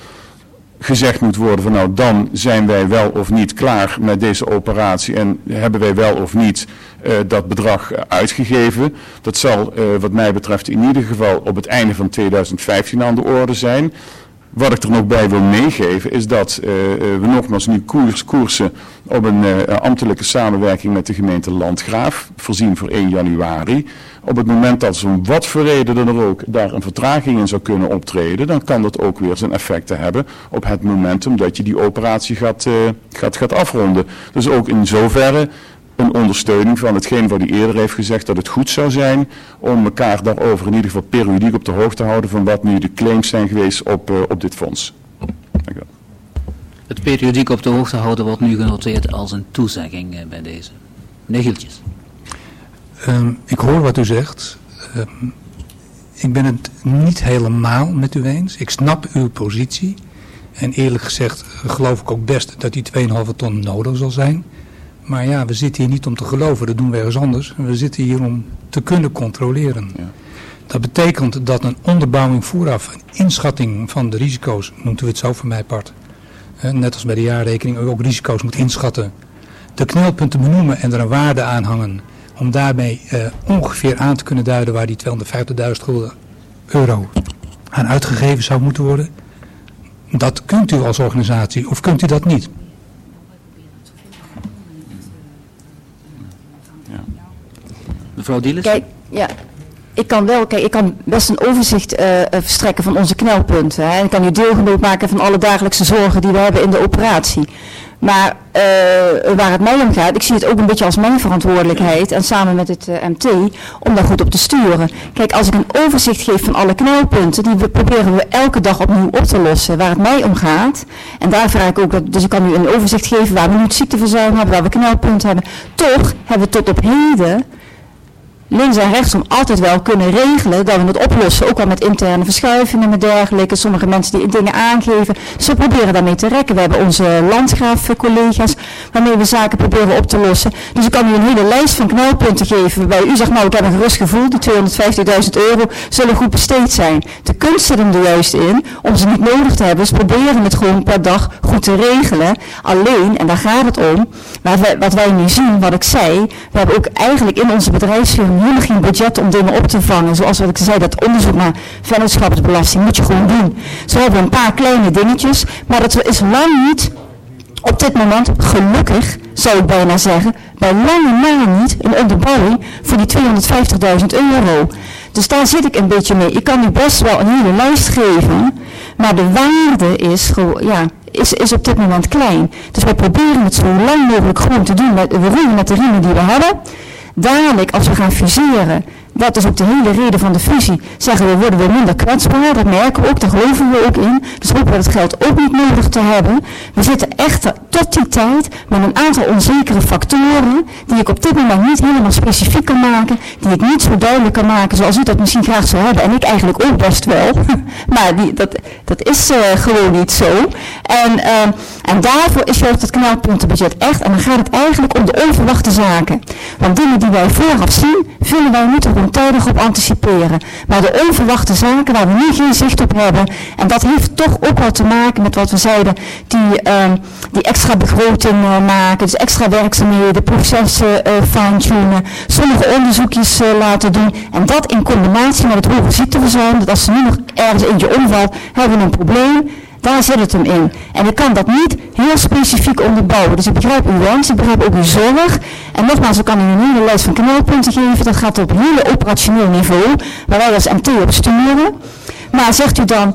gezegd moet worden van nou dan zijn wij wel of niet klaar met deze operatie en hebben wij wel of niet uh, dat bedrag uitgegeven. Dat zal uh, wat mij betreft in ieder geval op het einde van tweeduizend vijftien aan de orde zijn. Wat ik er nog bij wil meegeven is dat uh, we nogmaals nu koers, koersen op een uh, ambtelijke samenwerking met de gemeente Landgraaf, voorzien voor één januari. Op het moment dat ze om wat voor reden dan er ook daar een vertraging in zou kunnen optreden, dan kan dat ook weer zijn effecten hebben op het momentum dat je die operatie gaat, uh, gaat, gaat afronden. Dus ook in zoverre een ondersteuning van hetgeen wat u eerder heeft gezegd, dat het goed zou zijn om elkaar daarover in ieder geval periodiek op de hoogte te houden van wat nu de claims zijn geweest op, uh, op dit fonds. Dank u wel. Het periodiek op de hoogte houden wordt nu genoteerd als een toezegging uh, bij deze. Meneer Gieltjes. Um, ik hoor wat u zegt. Um, ik ben het niet helemaal met u eens. Ik snap uw positie. En eerlijk gezegd geloof ik ook best dat die twee komma vijf ton nodig zal zijn. Maar ja, we zitten hier niet om te geloven, dat doen we ergens anders. We zitten hier om te kunnen controleren. Ja. Dat betekent dat een onderbouwing vooraf, een inschatting van de risico's, noemt u het zo voor mij part, net als bij de jaarrekening, u ook risico's moet inschatten. De knelpunten benoemen en er een waarde aan hangen, om daarmee uh, ongeveer aan te kunnen duiden waar die tweehonderdvijftigduizend euro aan uitgegeven zou moeten worden. Dat kunt u als organisatie, of kunt u dat niet? Mevrouw Dielis? Kijk, ja, ik kan wel, kijk, ik kan best een overzicht uh, verstrekken van onze knelpunten. Hè. En ik kan u deelgenoot maken van alle dagelijkse zorgen die we hebben in de operatie. Maar uh, waar het mij om gaat, ik zie het ook een beetje als mijn verantwoordelijkheid en samen met het uh, M T, om daar goed op te sturen. Kijk, als ik een overzicht geef van alle knelpunten, die we proberen we elke dag opnieuw op te lossen. Waar het mij om gaat, en daar vraag ik ook, dat, dus ik kan u een overzicht geven waar we nu het ziekteverzuim hebben, waar we knelpunten hebben. Toch hebben we tot op heden links en rechtsom altijd wel kunnen regelen dat we het oplossen. Ook wel met interne verschuivingen en dergelijke. Sommige mensen die dingen aangeven. Dus we proberen daarmee te rekken. We hebben onze landgraafcollega's waarmee we zaken proberen op te lossen. Dus ik kan u een hele lijst van knelpunten geven waarbij u zegt, nou ik heb een gerust gevoel, die tweehonderdvijftigduizend euro zullen goed besteed zijn. De kunst zit hem er juist in om ze niet nodig te hebben. Dus proberen het gewoon per dag goed te regelen. Alleen, en daar gaat het om, wat wij, wat wij nu zien, wat ik zei, we hebben ook eigenlijk in onze bedrijfsfirma helemaal geen budget om dingen op te vangen. Zoals wat ik zei, dat onderzoek naar vennootschapsbelasting moet je gewoon doen. Zo hebben we een paar kleine dingetjes, maar dat is lang niet, op dit moment, gelukkig, zou ik bijna zeggen, bij lange na niet een onderbouwing voor die tweehonderdvijftigduizend euro. Dus daar zit ik een beetje mee. Ik kan u best wel een hele lijst geven, maar de waarde is gewoon, ja, is, is op dit moment klein. Dus wij proberen het zo lang mogelijk gewoon te doen. We roeien met de riemen die we hebben. Dadelijk, als we gaan fuseren, dat is ook de hele reden van de fusie, zeggen we worden we minder kwetsbaar, dat merken we ook, daar geloven we ook in. Dus hopen we dat geld ook niet nodig te hebben. We zitten echt tot die tijd met een aantal onzekere factoren, die ik op dit moment niet helemaal specifiek kan maken, die ik niet zo duidelijk kan maken zoals u dat misschien graag zou hebben, en ik eigenlijk ook best wel. Maar die, dat, dat is uh, gewoon niet zo. En, uh, en daarvoor is juist het knelpuntenbudget echt, en dan gaat het eigenlijk om de onverwachte zaken. Want dingen die wij vooraf zien, vullen wij niet op een tijdig op anticiperen. Maar de onverwachte zaken waar we nu geen zicht op hebben, en dat heeft toch ook wel te maken met wat we zeiden, die, uh, die extra begroting uh, maken, dus extra werkzaamheden, processen uh, fine-tunen, sommige onderzoekjes uh, laten doen, en dat in combinatie met het hoge ziekteverzuim, dat als er nu nog ergens eentje omvalt, hebben we een probleem. Daar zit het hem in. En ik kan dat niet heel specifiek onderbouwen. Dus ik begrijp uw wens, ik begrijp ook uw zorg. En nogmaals, ik kan u een hele lijst van knelpunten geven. Dat gaat op een hele operationeel niveau, waar wij als M T op sturen. Maar zegt u dan,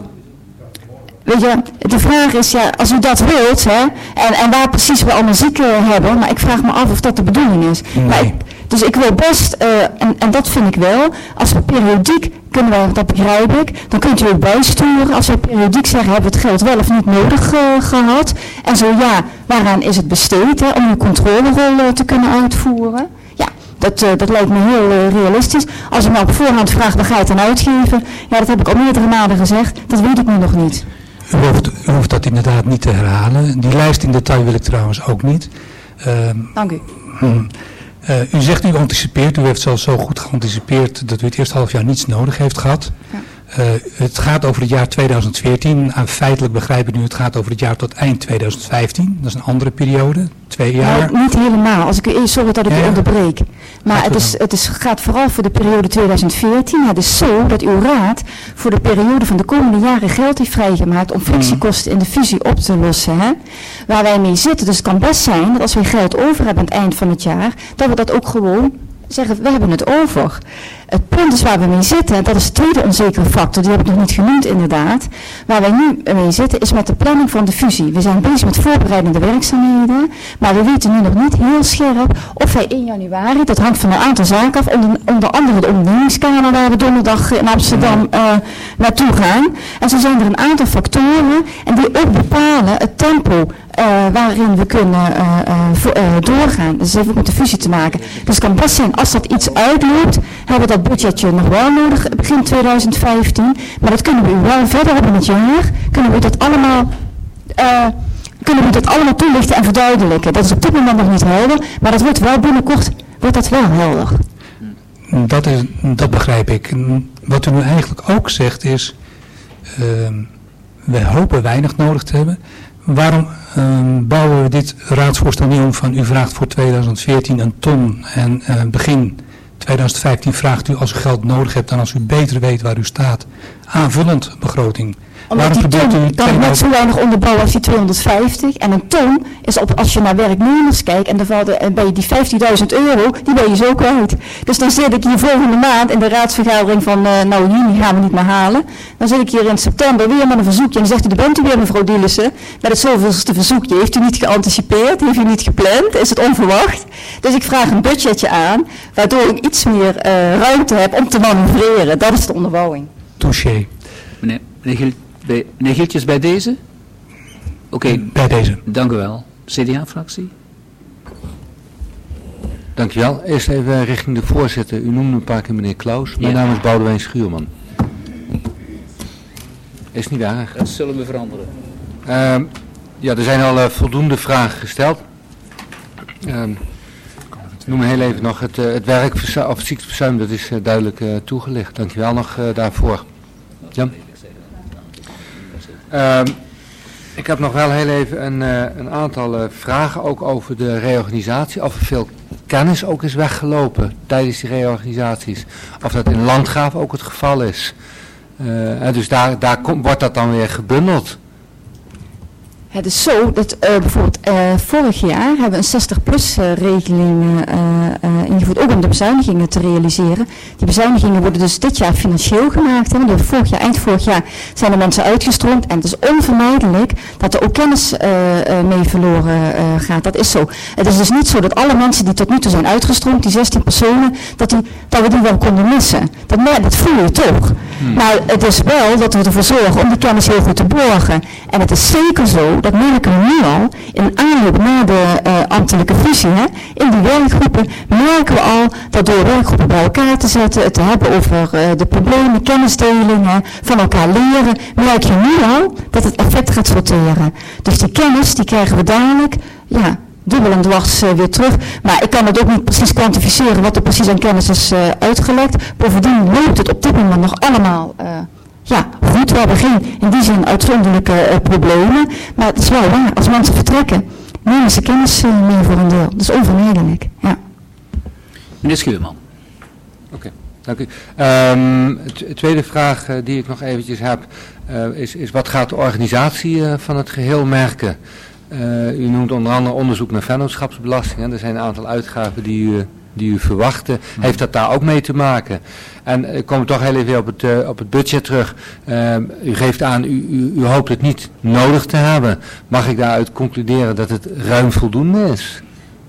weet je, de vraag is, ja, als u dat wilt, hè, en, en waar precies we allemaal zieken hebben, maar ik vraag me af of dat de bedoeling is. Nee. Maar ik, dus ik wil best, uh, en, en dat vind ik wel, als we periodiek kunnen wij, dat begrijp ik, dan kunt u ook bijsturen. Als wij periodiek zeggen, hebben we het geld wel of niet nodig uh, gehad? En zo ja, waaraan is het besteed, hè, om uw controlerol uh, te kunnen uitvoeren? Ja, dat, uh, dat lijkt me heel uh, realistisch. Als u me op voorhand vraagt, waar ga je het dan uitgeven? Ja, dat heb ik al meerdere malen gezegd, dat weet ik nu nog niet. U hoeft, u hoeft dat inderdaad niet te herhalen. Die lijst in detail wil ik trouwens ook niet. Uh, Dank u. Hmm. Uh, u zegt u anticipeert, u heeft zelfs zo goed geanticipeerd dat u het eerste half jaar niets nodig heeft gehad. Ja. Uh, het gaat over het jaar tweeduizend veertien. Uh, feitelijk begrijp ik nu, het gaat over het jaar tot eind tweeduizend vijftien. Dat is een andere periode, twee jaar. Nou, niet helemaal, als ik u, sorry dat ik ja, u onderbreek. Maar het, is, dan. het is, gaat vooral voor de periode tweeduizend veertien. Het is zo dat uw raad voor de periode van de komende jaren geld heeft vrijgemaakt om frictiekosten in de fusie op te lossen. Hè? Waar wij mee zitten. Dus het kan best zijn dat als we geld over hebben aan het eind van het jaar, dat we dat ook gewoon zeggen, we hebben het over. Het punt is waar we mee zitten, dat is de tweede onzekere factor, die heb ik nog niet genoemd inderdaad. Waar wij nu mee zitten is met de planning van de fusie. We zijn bezig met voorbereidende werkzaamheden, maar we weten nu nog niet heel scherp of wij in januari, dat hangt van een aantal zaken af, onder, onder andere de ondernemingskamer waar we donderdag in Amsterdam uh, naartoe gaan. En zo zijn er een aantal factoren en die ook bepalen het tempo Uh, waarin we kunnen uh, uh, voor, uh, doorgaan. Dus heeft ook met de fusie te maken. Dus het kan best zijn, als dat iets uitloopt, hebben we dat budgetje nog wel nodig begin tweeduizend vijftien. Maar dat kunnen we u wel verder op in het jaar. Kunnen we dat allemaal, uh, kunnen we dat allemaal toelichten en verduidelijken. Dat is op dit moment nog niet helder, maar dat wordt wel binnenkort, wordt dat wel helder. Dat, is, dat begrijp ik. Wat u nu eigenlijk ook zegt is, uh, we hopen weinig nodig te hebben. Waarom uh, bouwen we dit raadsvoorstel niet om van u vraagt voor tweeduizend veertien een ton en uh, begin tweeduizend vijftien vraagt u als u geld nodig hebt en als u beter weet waar u staat, aanvullend begroting. Omdat die ton kan ik net zo weinig onderbouwen als die tweehonderdvijftig. En een ton is op, als je naar werknemers kijkt en dan valt er, ben je die vijftienduizend euro, die ben je zo kwijt. Dus dan zit ik hier volgende maand in de raadsvergadering van, uh, nou juni gaan we niet meer halen. Dan zit ik hier in september weer met een verzoekje en dan zegt u, daar bent u weer mevrouw Dielissen. Met het zoveelste verzoekje. Heeft u niet geanticipeerd? Heeft u niet gepland? Is het onverwacht? Dus ik vraag een budgetje aan, waardoor ik iets meer uh, ruimte heb om te manoeuvreren. Dat is de onderbouwing. Touché. Meneer, meneer Giel, bij, meneer Gieltjes bij deze? Oké. Okay. Bij deze. Dank u wel. C D A-fractie? Dankjewel. Eerst even richting de voorzitter. U noemde een paar keer meneer Klaus. Mijn ja. naam is Boudewijn Schuurman. Is niet erg. Dat zullen we veranderen. Uh, ja, er zijn al uh, voldoende vragen gesteld. Uh, ik noem heel even nog het, uh, het werkverzuim of ziekteverzuim. Dat is uh, duidelijk uh, toegelicht. Dankjewel nog uh, daarvoor. Ja. Uh, ik heb nog wel heel even een, uh, een aantal uh, vragen ook over de reorganisatie. Of er veel kennis ook is weggelopen tijdens die reorganisaties. Of dat in Landgraaf ook het geval is. Uh, dus daar, daar komt, wordt dat dan weer gebundeld. Het is zo dat uh, bijvoorbeeld uh, vorig jaar hebben we een zestig plus uh, regeling uh, uh, ingevoerd, ook om de bezuinigingen te realiseren. Die bezuinigingen worden dus dit jaar financieel gemaakt. Hè, want vorig jaar, eind vorig jaar zijn er mensen uitgestroomd en het is onvermijdelijk dat er ook kennis uh, uh, mee verloren uh, gaat. Dat is zo. Het is dus niet zo dat alle mensen die tot nu toe zijn uitgestroomd, die zestien personen, dat, die, dat we die wel konden missen. Dat, dat voel je toch. Hmm. Maar het is wel dat we ervoor zorgen om die kennis heel goed te borgen. En het is zeker zo, dat merken we nu al, in aanloop na de uh, ambtelijke fusie, hè, in die werkgroepen merken we al dat door werkgroepen bij elkaar te zetten, het te hebben over uh, de problemen, kennisdelingen, van elkaar leren, merk je nu al dat het effect gaat sorteren. Dus die kennis, die krijgen we dadelijk, ja, dubbel en dwars uh, weer terug. Maar ik kan het ook niet precies kwantificeren wat er precies aan kennis is uh, uitgelekt. Bovendien loopt het op dit moment nog allemaal uh, ja, goed. We hebben geen in die zin uitzonderlijke uh, problemen. Maar het is wel waar. Als mensen vertrekken, nemen ze kennis uh, mee voor een deel. Dat is onvermijdelijk. Ja. Meneer Schuurman. Oké, okay, dank u. Um, t- tweede vraag uh, die ik nog eventjes heb uh, is, is wat gaat de organisatie uh, van het geheel merken? Uh, u noemt onder andere onderzoek naar vennootschapsbelasting. Hè. Er zijn een aantal uitgaven die u, die u verwachtte. Heeft dat daar ook mee te maken? En ik kom toch heel even weer op het, uh, op het budget terug. Uh, u geeft aan, u, u, u hoopt het niet nodig te hebben. Mag ik daaruit concluderen dat het ruim voldoende is?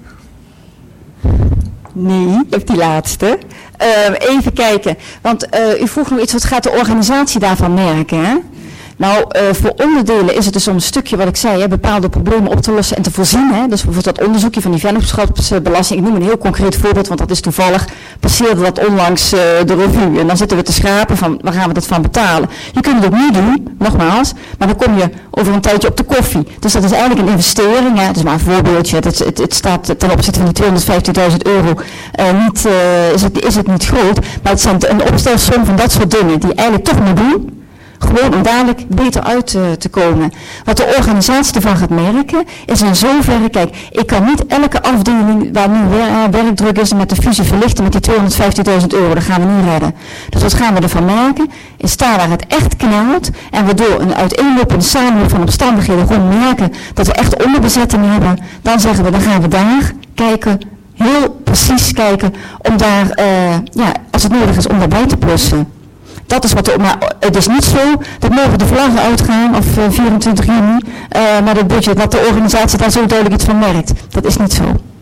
Nee, op die laatste. Uh, even kijken, want uh, u vroeg nog iets, wat gaat de organisatie daarvan merken, hè? Nou, uh, voor onderdelen is het dus om een stukje, wat ik zei, hè, bepaalde problemen op te lossen en te voorzien. Hè. Dus bijvoorbeeld dat onderzoekje van die vennootschapsbelasting. Ik noem een heel concreet voorbeeld, want dat is toevallig, passeerde dat onlangs uh, de revue. En dan zitten we te schrapen van, waar gaan we dat van betalen? Je kunt het ook niet doen, nogmaals, maar dan kom je over een tijdje op de koffie. Dus dat is eigenlijk een investering. Hè. Het is maar een voorbeeldje. Het, het, het staat ten opzichte van die tweehonderdvijftigduizend euro uh, niet, uh, is, het, is het niet groot. Maar het zijn een opstelsom van dat soort dingen die je eigenlijk toch moet doen. Gewoon om dadelijk beter uit uh, te komen. Wat de organisatie ervan gaat merken, is in zoverre, kijk, ik kan niet elke afdeling waar nu wer, uh, werkdruk is met de fusie verlichten met die tweehonderdvijftigduizend euro, dat gaan we niet redden. Dus wat gaan we ervan merken, is daar waar het echt knelt en we door een uiteenlopende samenloop van omstandigheden gewoon merken dat we echt onderbezetting hebben, dan zeggen we, dan gaan we daar kijken, heel precies kijken, om daar, uh, ja, als het nodig is, om daarbij te plussen. Dat is wat er, maar het is niet zo dat morgen de vlaggen uitgaan, of uh, vierentwintig juni, uh, naar het budget, dat de organisatie daar zo duidelijk iets van merkt. Dat is niet zo.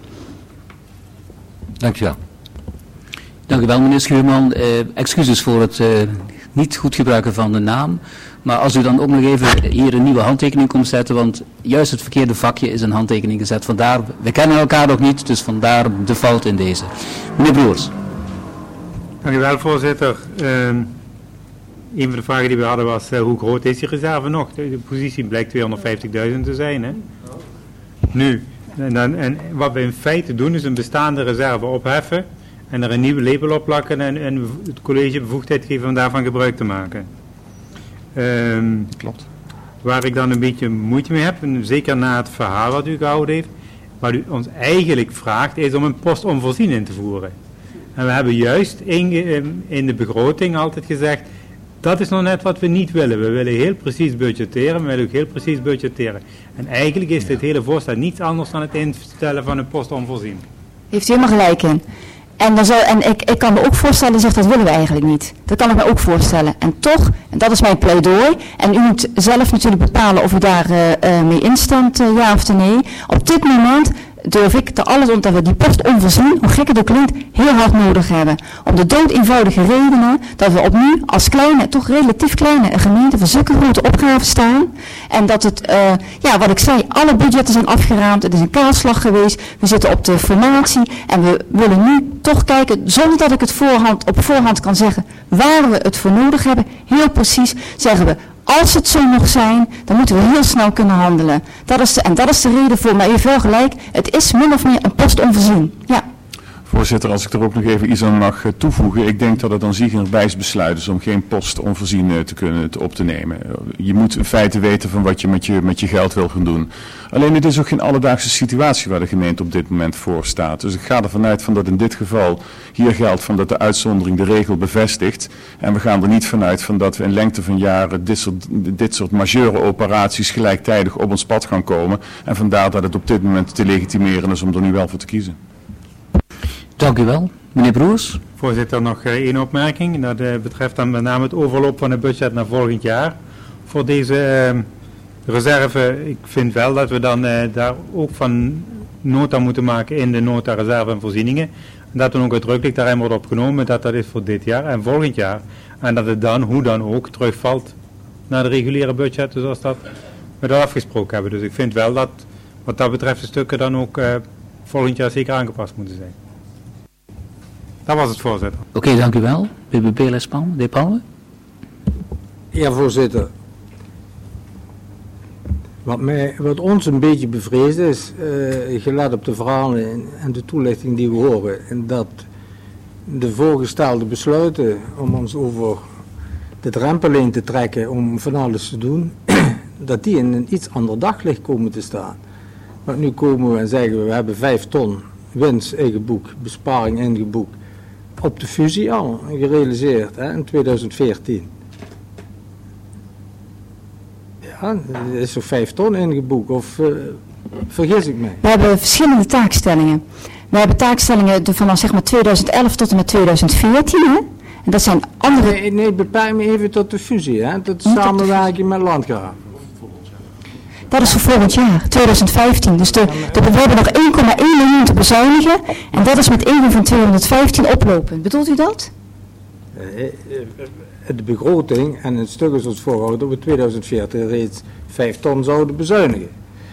Dank u wel. Dank u wel, meneer Schuurman. Uh, excuses voor het uh, niet goed gebruiken van de naam. Maar als u dan ook nog even hier een nieuwe handtekening komt zetten, want juist het verkeerde vakje is een handtekening gezet. Vandaar, we kennen elkaar ook niet, dus vandaar de fout in deze. Meneer Broers. Dank u wel, voorzitter. Uh, Een van de vragen die we hadden was, uh, hoe groot is die reserve nog? De, de positie blijkt tweehonderdvijftigduizend te zijn. Hè? Nu, en, dan, en wat we in feite doen is een bestaande reserve opheffen en er een nieuwe label op plakken en, en het college bevoegdheid geven om daarvan gebruik te maken. Um, Klopt. Waar ik dan een beetje moeite mee heb, en zeker na het verhaal wat u gehouden heeft, wat u ons eigenlijk vraagt is om een post onvoorzien in te voeren. En we hebben juist in, in de begroting altijd gezegd, dat is nog net wat we niet willen. We willen heel precies budgetteren, we willen ook heel precies budgetteren. En eigenlijk is ja. dit hele voorstel niets anders dan het instellen van een post onvoorzien. Heeft u helemaal gelijk in. En, dan zal, en ik, ik kan me ook voorstellen, zegt dat willen we eigenlijk niet. Dat kan ik me ook voorstellen. En toch, en dat is mijn pleidooi, en u moet zelf natuurlijk bepalen of u daar uh, uh, mee instemt, uh, ja of nee. Op dit moment durf ik te alles om dat we die post onvoorzien, hoe gek het ook klinkt, heel hard nodig hebben. Om de dood eenvoudige redenen dat we opnieuw als kleine, toch relatief kleine gemeente voor zulke grote opgaven staan. En dat het, uh, ja wat ik zei, alle budgetten zijn afgeraamd, het is een kaalslag geweest, we zitten op de formatie en we willen nu toch kijken, zonder dat ik het voorhand, op voorhand kan zeggen waar we het voor nodig hebben, heel precies zeggen we, als het zo nog zijn, dan moeten we heel snel kunnen handelen. Dat is de, en dat is de reden voor, maar u heeft wel gelijk, het is min of meer een post onvoorzien. Ja. Voorzitter, als ik er ook nog even iets aan mag toevoegen. Ik denk dat het aan zich een wijs besluit is om geen post onvoorzien te kunnen te op te nemen. Je moet in feite weten van wat je met je, met je geld wil gaan doen. Alleen het is ook geen alledaagse situatie waar de gemeente op dit moment voor staat. Dus ik ga ervan uit van dat in dit geval hier geldt van dat de uitzondering de regel bevestigt. En we gaan er niet vanuit van dat we in lengte van jaren dit soort, dit soort majeure operaties gelijktijdig op ons pad gaan komen. En vandaar dat het op dit moment te legitimeren is om er nu wel voor te kiezen. Dank u wel. Meneer Broers. Voorzitter, nog één opmerking. Dat uh, betreft dan met name het overloop van het budget naar volgend jaar. Voor deze uh, reserve, ik vind wel dat we dan uh, daar ook van nota moeten maken in de nota reserve en voorzieningen. En dat dan ook uitdrukkelijk daarin wordt opgenomen dat dat is voor dit jaar en volgend jaar. En dat het dan, hoe dan ook, terugvalt naar de reguliere budgetten zoals dat we dat afgesproken hebben. Dus ik vind wel dat wat dat betreft de stukken dan ook uh, volgend jaar zeker aangepast moeten zijn. Dat was het, voorzitter. Oké, okay, dank u wel. B B B Les Palme, de heer Palme. Ja, voorzitter. Wat, mij, wat ons een beetje bevreesd is, uh, gelet op de verhalen en, en de toelichting die we horen, en dat de voorgestelde besluiten om ons over de drempel heen te trekken om van alles te doen, dat die in een iets ander daglicht komen te staan. Want nu komen we en zeggen we, we hebben vijf ton winst ingeboekt, besparing ingeboekt, op de fusie al gerealiseerd hè, in tweeduizend veertien. Ja, er is zo'n vijf ton ingeboekt, of uh, vergis ik mij? We hebben verschillende taakstellingen. We hebben taakstellingen vanaf zeg maar tweeduizend elf tot en met tweeduizend veertien. Hè? En dat zijn andere... Nee, nee, beperk me even tot de fusie, hè? Tot de samenwerking met Landgraaf. Dat is voor volgend jaar, tweeduizend vijftien. Dus de, de, we hebben nog één komma één miljoen te bezuinigen. En dat is met één van tweehonderdvijftien oplopend. Bedoelt u dat? De begroting en het stuk is ons voorgehouden dat we tweeduizend veertien reeds vijf ton zouden bezuinigen.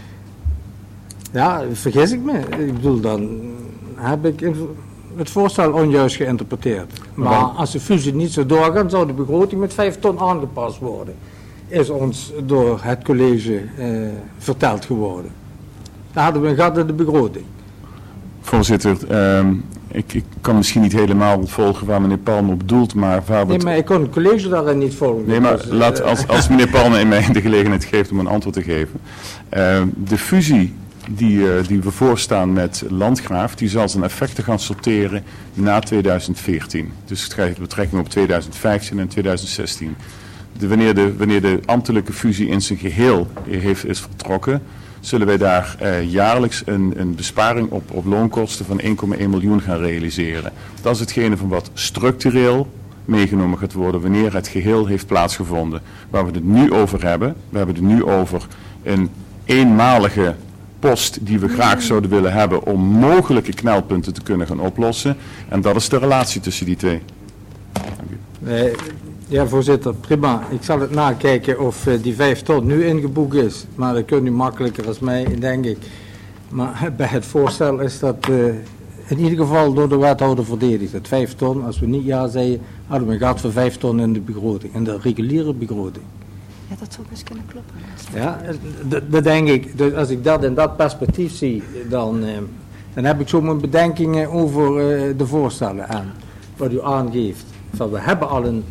Ja, vergis ik me. Ik bedoel, dan heb ik het voorstel onjuist geïnterpreteerd. Maar als de fusie niet zou doorgaan, zou de begroting met vijf ton aangepast worden. Is ons door het college eh, verteld geworden. Daar hadden we een gat in de begroting. Voorzitter, uh, ik, ik kan misschien niet helemaal volgen waar meneer Palme op doelt, maar waar we... Nee, maar ik kon het college daarin niet volgen. Nee, maar dus, laat, uh, als, als meneer Palme mij de gelegenheid geeft om een antwoord te geven. Uh, de fusie die, uh, die we voorstaan met Landgraaf, die zal zijn effecten gaan sorteren na tweeduizend veertien. Dus het krijgt betrekking op tweeduizend vijftien en tweeduizend zestien. De, wanneer, de, wanneer de ambtelijke fusie in zijn geheel heeft, is vertrokken, zullen wij daar uh, jaarlijks een, een besparing op, op loonkosten van één komma één miljoen gaan realiseren. Dat is hetgene van wat structureel meegenomen gaat worden wanneer het geheel heeft plaatsgevonden. Waar we het nu over hebben, we hebben het nu over een eenmalige post die we graag zouden willen hebben om mogelijke knelpunten te kunnen gaan oplossen. En dat is de relatie tussen die twee. Dank u. Nee. Ja, voorzitter, prima. Ik zal het nakijken of uh, die vijf ton nu ingeboekt is. Maar dat kunt u makkelijker als mij, denk ik. Maar bij het voorstel is dat uh, in ieder geval door de wethouder verdedigd. Het vijf ton, als we niet ja zeiden, hadden we een gat voor vijf ton in de begroting. In de reguliere begroting. Ja, dat zou best kunnen kloppen. Ja, dat denk ik. Dus als ik dat in dat perspectief zie, dan, uh, dan heb ik zo mijn bedenkingen over uh, de voorstellen aan. Wat u aangeeft. Van, we hebben al een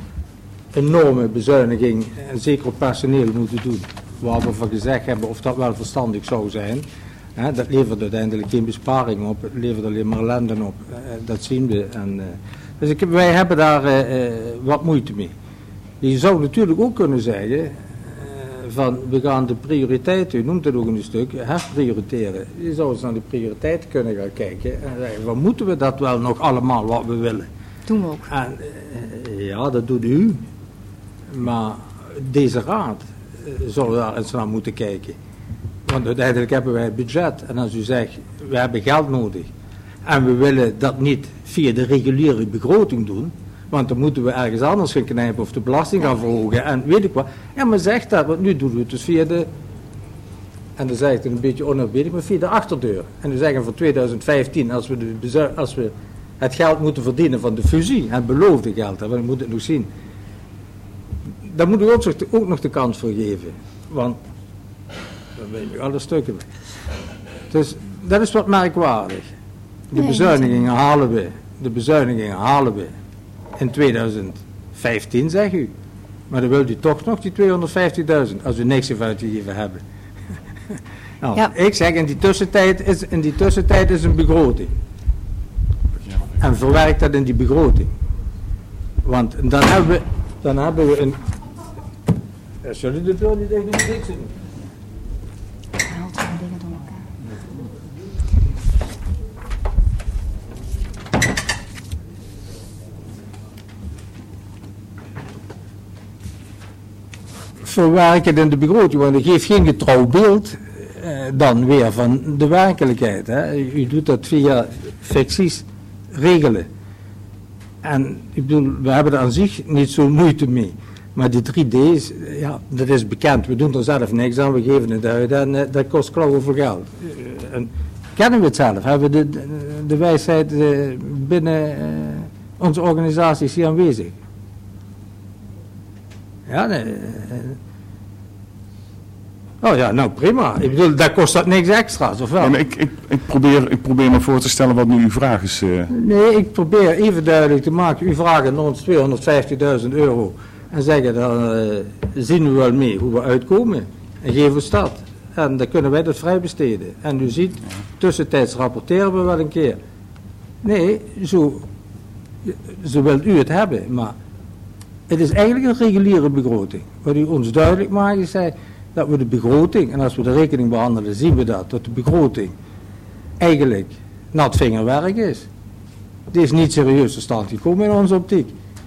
enorme bezuiniging, en zeker op personeel moeten doen, waar we van gezegd hebben of dat wel verstandig zou zijn. He, dat levert uiteindelijk geen besparing op, het levert alleen maar ellende op, uh, dat zien we. En, uh, dus ik, wij hebben daar uh, uh, wat moeite mee. Je zou natuurlijk ook kunnen zeggen, uh, van we gaan de prioriteiten, u noemt het ook in een stuk, herprioriteren. Je zou eens naar de prioriteiten kunnen gaan kijken en zeggen, wat moeten we dat wel nog allemaal wat we willen? Doen we ook. En, uh, ja, dat doet u. Maar deze raad uh, zal daar eens naar moeten kijken. Want uiteindelijk hebben wij het budget. En als u zegt, we hebben geld nodig. En we willen dat niet via de reguliere begroting doen. Want dan moeten we ergens anders gaan knijpen of de belasting gaan verhogen. En weet ik wat. Ja, maar zeg dat. Want nu doen we het dus via de... En dan zeg ik het een beetje onaanbiedig, maar via de achterdeur. En dan zeggen we voor twintig vijftien, als we, de bezu- als we het geld moeten verdienen van de fusie, het beloofde geld, hè, want we moeten het nog zien. Daar moeten we ons ook nog de kans voor geven. Want dan ben je alle stukken weg. Dus dat is wat merkwaardig. De Nee, bezuinigingen halen we. De bezuinigingen halen we in twintig vijftien, zeg u. Maar dan wilt u toch nog die tweehonderdvijftigduizend, als we niks heeft uitgegeven hebben. Nou, Ja. ik zeg, in die tussentijd is, in die tussentijd is een begroting. En verwerk dat in die begroting. Want dan hebben we, dan hebben we een... Ja, zullen de deur niet tegen de dik zitten? Haalt gewoon dingen door elkaar. Verwerk het in de begroting, want dat geeft geen getrouw beeld eh, dan weer van de werkelijkheid. Hè. U doet dat via ficties regelen. En ik bedoel, we hebben er aan zich niet zo moeite mee. Maar die drie D's, ja, dat is bekend. We doen er zelf niks aan, we geven het uit en uh, dat kost klauwen voor geld. Uh, en kennen we het zelf? Hebben we de, de, de wijsheid uh, binnen uh, onze organisaties hier aanwezig? Ja, nee. Uh, oh ja, nou prima. Ik bedoel, daar kost dat niks extra's, of wel? Ja, maar ik, ik, ik, probeer, ik probeer me voor te stellen wat nu uw vraag is. Uh. Nee, ik probeer even duidelijk te maken. U vraagt aan ons tweehonderdvijftigduizend euro. En zeggen, dan uh, zien we wel mee hoe we uitkomen. En geven we dat. En dan kunnen wij dat vrij besteden. En u ziet, tussentijds rapporteren we wel een keer. Nee, zo, zo wilt u het hebben. Maar het is eigenlijk een reguliere begroting. Wat u ons duidelijk maakt is hij, dat we de begroting, en als we de rekening behandelen, zien we dat, dat de begroting eigenlijk nat vingerwerk is. Die is niet serieus tot stand gekomen in onze optiek.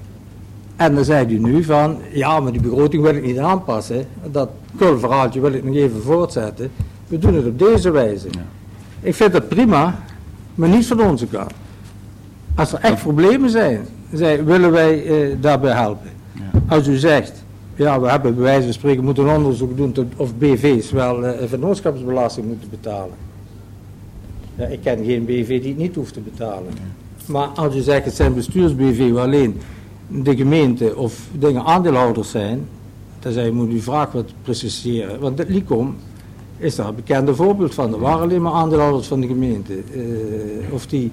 En dan zegt u nu van, ja, maar die begroting wil ik niet aanpassen. Dat kulverhaaltje wil ik nog even voortzetten. We doen het op deze wijze. Ja. Ik vind dat prima, maar niet van onze kant. Als er echt problemen zijn, zijn willen wij eh, daarbij helpen. Ja. Als u zegt, ja, we hebben bij wijze van spreken moeten een onderzoek doen tot, of B V's wel eh, vennootschapsbelasting moeten betalen. Ja, ik ken geen B V die het niet hoeft te betalen. Ja. Maar als u zegt, het zijn bestuurs-B V waar alleen de gemeente of dingen aandeelhouders zijn, dan zei, moet u vraag wat preciseren. Want het LICOM is daar een bekende voorbeeld van. Er waren alleen maar aandeelhouders van de gemeente. Uh, of die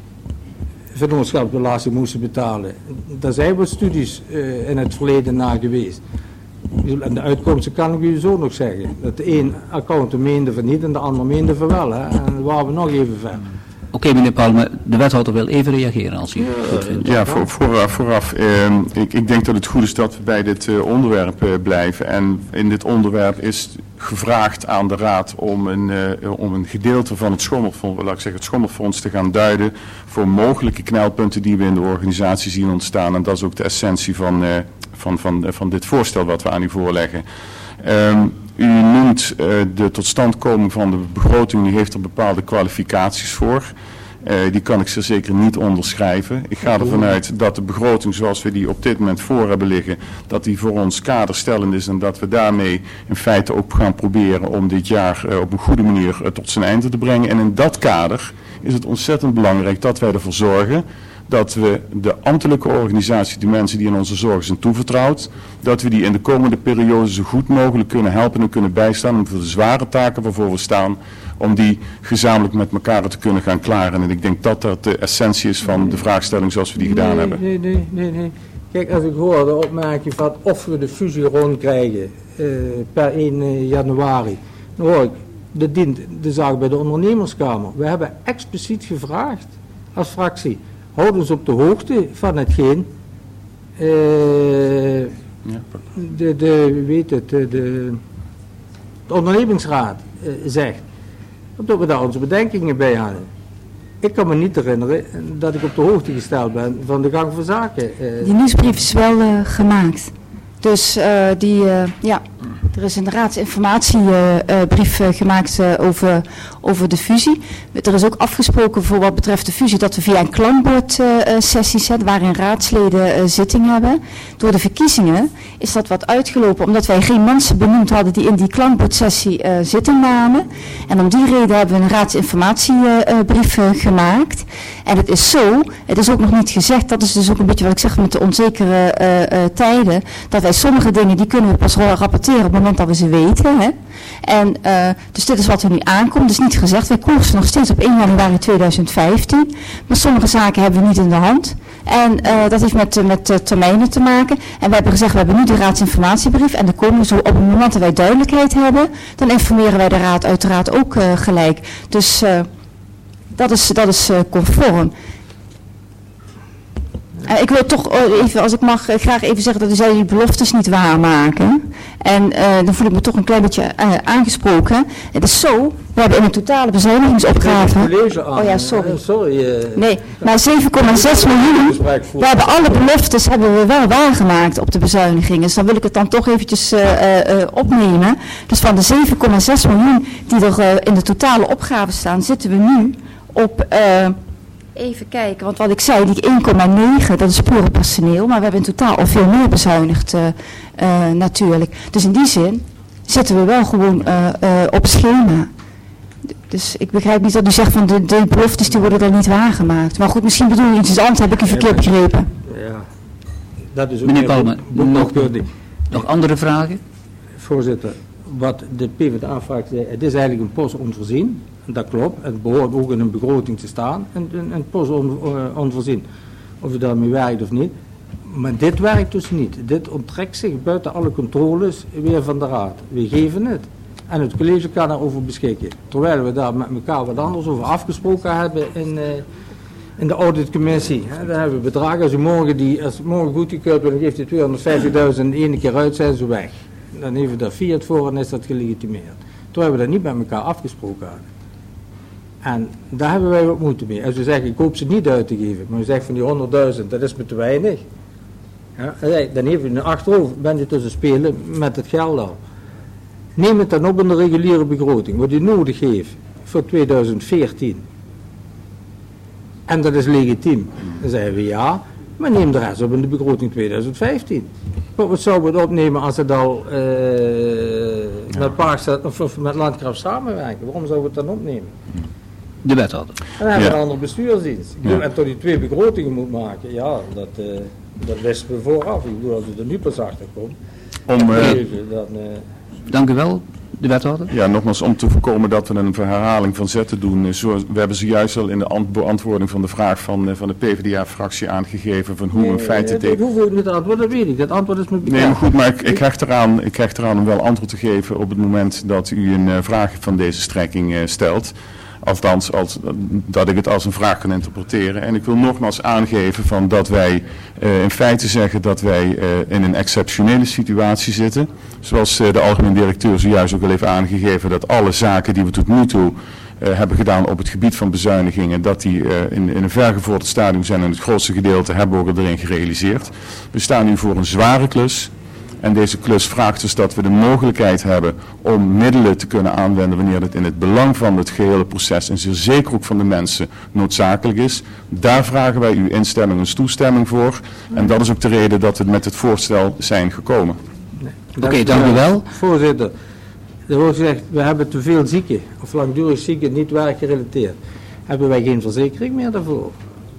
vennootschapsbelasting moesten betalen. Daar zijn wat studies uh, in het verleden naar geweest. En de uitkomsten kan ik u zo nog zeggen. Dat de een account meende van niet en de ander meende van wel. Hè. En dan waren we nog even ver. Oké, okay, meneer Palme, de wethouder wil even reageren als u ja, het goed vindt. Ja, voor, vooraf. vooraf eh, ik, ik denk dat het goed is dat we bij dit uh, onderwerp uh, blijven. En in dit onderwerp is gevraagd aan de Raad om een, uh, om een gedeelte van het schommelfonds, laat ik zeggen, het schommelfonds te gaan duiden voor mogelijke knelpunten die we in de organisatie zien ontstaan. En dat is ook de essentie van, uh, van, van, uh, van dit voorstel wat we aan u voorleggen. Um, U noemt uh, de totstandkoming van de begroting, u heeft er bepaalde kwalificaties voor. Uh, die kan ik zeer zeker niet onderschrijven. Ik ga ervan uit dat de begroting zoals we die op dit moment voor hebben liggen, dat die voor ons kaderstellend is en dat we daarmee in feite ook gaan proberen om dit jaar uh, op een goede manier uh, tot zijn einde te brengen. En in dat kader is het ontzettend belangrijk dat wij ervoor zorgen dat we de ambtelijke organisatie, de mensen die in onze zorg zijn toevertrouwd, dat we die in de komende periode zo goed mogelijk kunnen helpen en kunnen bijstaan om voor de zware taken waarvoor we staan, om die gezamenlijk met elkaar te kunnen gaan klaren. En ik denk dat dat de essentie is van de vraagstelling zoals we die gedaan nee, hebben. Nee, nee, nee, nee. Kijk, als ik hoor de opmerking van of we de fusie rondkrijgen uh, per één januari, dan hoor ik, dat dient de zaak bij de ondernemerskamer. We hebben expliciet gevraagd als fractie, houd ons op de hoogte van hetgeen uh, ja. de, de, weet het, de, de, de ondernemingsraad uh, zegt. Omdat we daar onze bedenkingen bij hadden. Ik kan me niet herinneren dat ik op de hoogte gesteld ben van de gang van zaken. Uh, die nieuwsbrief is wel uh, gemaakt. Dus uh, die, uh, ja, Er is een raadsinformatiebrief uh, uh, gemaakt uh, over, over de fusie. Er is ook afgesproken voor wat betreft de fusie dat we via een klankbord uh, sessies zetten waarin raadsleden uh, zitting hebben. Door de verkiezingen is dat wat uitgelopen omdat wij geen mensen benoemd hadden die in die klankbordsessie uh, zitting namen. En om die reden hebben we een raadsinformatiebrief uh, uh, gemaakt. En het is zo, het is ook nog niet gezegd, dat is dus ook een beetje wat ik zeg met de onzekere uh, uh, tijden, dat wij sommige dingen die kunnen we pas rapporteren op het moment dat we ze weten. Hè. En uh, dus dit is wat er nu aankomt. Het is niet gezegd, wij koersen nog steeds op één januari tweeduizend vijftien. Maar sommige zaken hebben we niet in de hand. En uh, dat heeft met, met uh, termijnen te maken. En we hebben gezegd, we hebben nu de raadsinformatiebrief. En dan komen we zo op het moment dat wij duidelijkheid hebben, dan informeren wij de raad uiteraard ook uh, gelijk. Dus uh, dat is, dat is uh, conform. Uh, ik wil toch uh, even, als ik mag, uh, graag even zeggen dat u zei die beloftes niet waarmaken. En uh, dan voel ik me toch een klein beetje uh, aangesproken. Het is zo, we hebben in een totale bezuinigingsopgave... Oh ja, sorry. sorry uh, nee, maar zeven komma zes miljoen, we hebben alle beloftes hebben we wel waargemaakt op de bezuinigingen. Dus dan wil ik het dan toch eventjes uh, uh, opnemen. Dus van de zeven komma zes miljoen die er uh, in de totale opgave staan, zitten we nu op... Uh, Even kijken, want wat ik zei, die één komma negen, dat is pure personeel, maar we hebben in totaal al veel meer bezuinigd uh, uh, natuurlijk. Dus in die zin zitten we wel gewoon uh, uh, op schema. D- dus ik begrijp niet dat u zegt van de, de beloftes die worden dan niet waargemaakt. Maar goed, misschien bedoel je iets anders, heb ik u verkeerd begrepen. Ja, dat is ook Meneer Palme, nog, nog, nog andere vragen? Voorzitter, wat de PvdA vraagt, het is eigenlijk een post onvoorzien. Dat klopt, het behoort ook in een begroting te staan, en een, een post on, uh, onvoorzien. Of u daarmee werkt of niet. Maar dit werkt dus niet. Dit onttrekt zich buiten alle controles weer van de raad. We geven het. En het college kan daarover beschikken. Terwijl we daar met elkaar wat anders over afgesproken hebben in, uh, in de auditcommissie. He, daar hebben we bedragen. Als u morgen, die, als morgen goedgekeurd wordt, dan geeft u tweehonderdvijftigduizend in één keer uit, zijn ze weg. Dan heeft u daar fiat voor en is dat gelegitimeerd. Terwijl we dat niet met elkaar afgesproken hadden. En daar hebben wij wat moeite mee. Als u zegt, ik hoop ze niet uit te geven, maar u zegt van die honderdduizend, dat is me te weinig. Ja, dan heeft u een achterover, bent u tussen spelen met het geld al. Neem het dan op in de reguliere begroting, wat u nodig heeft voor tweeduizend veertien. En dat is legitiem. Dan zeggen we ja, maar neem de rest op in de begroting tweeduizend vijftien. Wat zouden we opnemen als het al uh, ja. met Parkstad of, of met Landgraaf samenwerken? Waarom zouden we het dan opnemen? De wethouder. En dan hebben we Ja. een andere bestuursdienst. Ik bedoel, Ja. en tot die twee begrotingen moet maken, ja, dat, uh, dat wisten we vooraf. Ik bedoel, als u er nu pas achter komt, Om, uh, dan... Uh, Dank u wel, de wethouder. Ja, nogmaals, om te voorkomen dat we een herhaling van zetten doen. eh, Zo, we hebben zojuist al in de ant- beantwoording van de vraag van, eh, van de PvdA-fractie aangegeven van hoe in feite... Ik hoef ook niet te antwoorden, dat weet ik. Dat antwoord is me bekend. Nee, maar goed, maar ik, ik, hecht eraan, ik hecht eraan om wel antwoord te geven op het moment dat u een uh, vraag van deze strekking uh, stelt. Althans, als, dat ik het als een vraag kan interpreteren. En ik wil nogmaals aangeven van dat wij uh, in feite zeggen dat wij uh, in een exceptionele situatie zitten. Zoals uh, de algemeen directeur zojuist ook al heeft aangegeven, dat alle zaken die we tot nu toe uh, hebben gedaan op het gebied van bezuinigingen, dat die uh, in, in een vergevorderd stadium zijn en het grootste gedeelte hebben we ook erin gerealiseerd. We staan nu voor een zware klus. En deze klus vraagt dus dat we de mogelijkheid hebben om middelen te kunnen aanwenden wanneer het in het belang van het gehele proces en zeer zeker ook van de mensen noodzakelijk is. Daar vragen wij uw instemming en toestemming voor. En dat is ook de reden dat we met het voorstel zijn gekomen. Nee, Oké, okay, dank u wel. Voorzitter, er wordt gezegd, we hebben te veel zieken of langdurig zieken niet werkgerelateerd. Hebben wij geen verzekering meer daarvoor?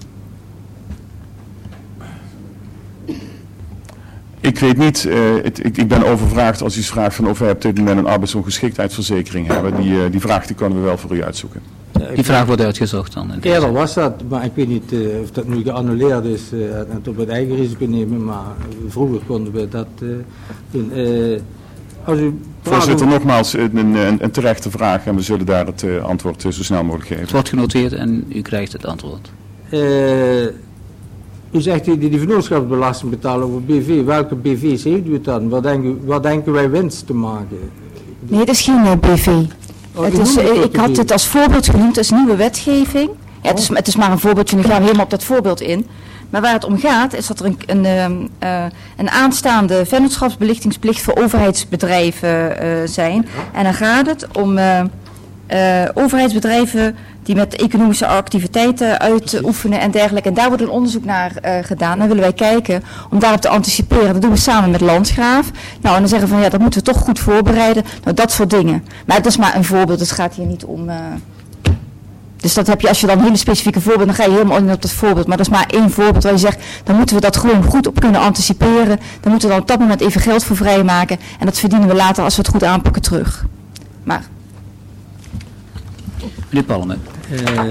Ik weet niet, uh, het, ik, ik ben overvraagd als u vraagt van of wij op dit moment een arbeidsongeschiktheidsverzekering hebben. Die, uh, die vraag die kunnen we wel voor u uitzoeken. Die vraag wordt uitgezocht dan. Eerder was dat, maar ik weet niet uh, of dat nu geannuleerd is uh, en het op het eigen risico nemen, maar vroeger konden we dat uh, doen. Uh, als u Voorzitter, nogmaals een, een, een terechte vraag en we zullen daar het uh, antwoord uh, zo snel mogelijk geven. Het wordt genoteerd en u krijgt het antwoord. Uh, U zegt die die vennootschapsbelasting betalen over B V. Welke B V's heeft u het dan? Wat denken, wat denken wij winst te maken? Nee, het is geen uh, B V. Oh, het is, uh, ik had het als voorbeeld genoemd, het is nieuwe wetgeving. Ja, het, is, het is maar een voorbeeldje, nu gaan we helemaal op dat voorbeeld in. Maar waar het om gaat is dat er een, een, um, uh, een aanstaande vennootschapsbelichtingsplicht voor overheidsbedrijven uh, zijn. En dan gaat het om uh, uh, overheidsbedrijven die met economische activiteiten uitoefenen en dergelijke. En daar wordt een onderzoek naar uh, gedaan. Dan willen wij kijken om daarop te anticiperen. Dat doen we samen met Landgraaf. Nou, en dan zeggen we van ja, dat moeten we toch goed voorbereiden. Nou, dat soort dingen. Maar het is maar een voorbeeld. Het gaat hier niet om... Uh, Dus dat heb je, als je dan een hele specifieke voorbeeld, dan ga je helemaal in op dat voorbeeld. Maar dat is maar één voorbeeld waar je zegt, dan moeten we dat gewoon goed op kunnen anticiperen. Dan moeten we dan op dat moment even geld voor vrijmaken. En dat verdienen we later als we het goed aanpakken terug. Maar... Meneer Palme. Uh,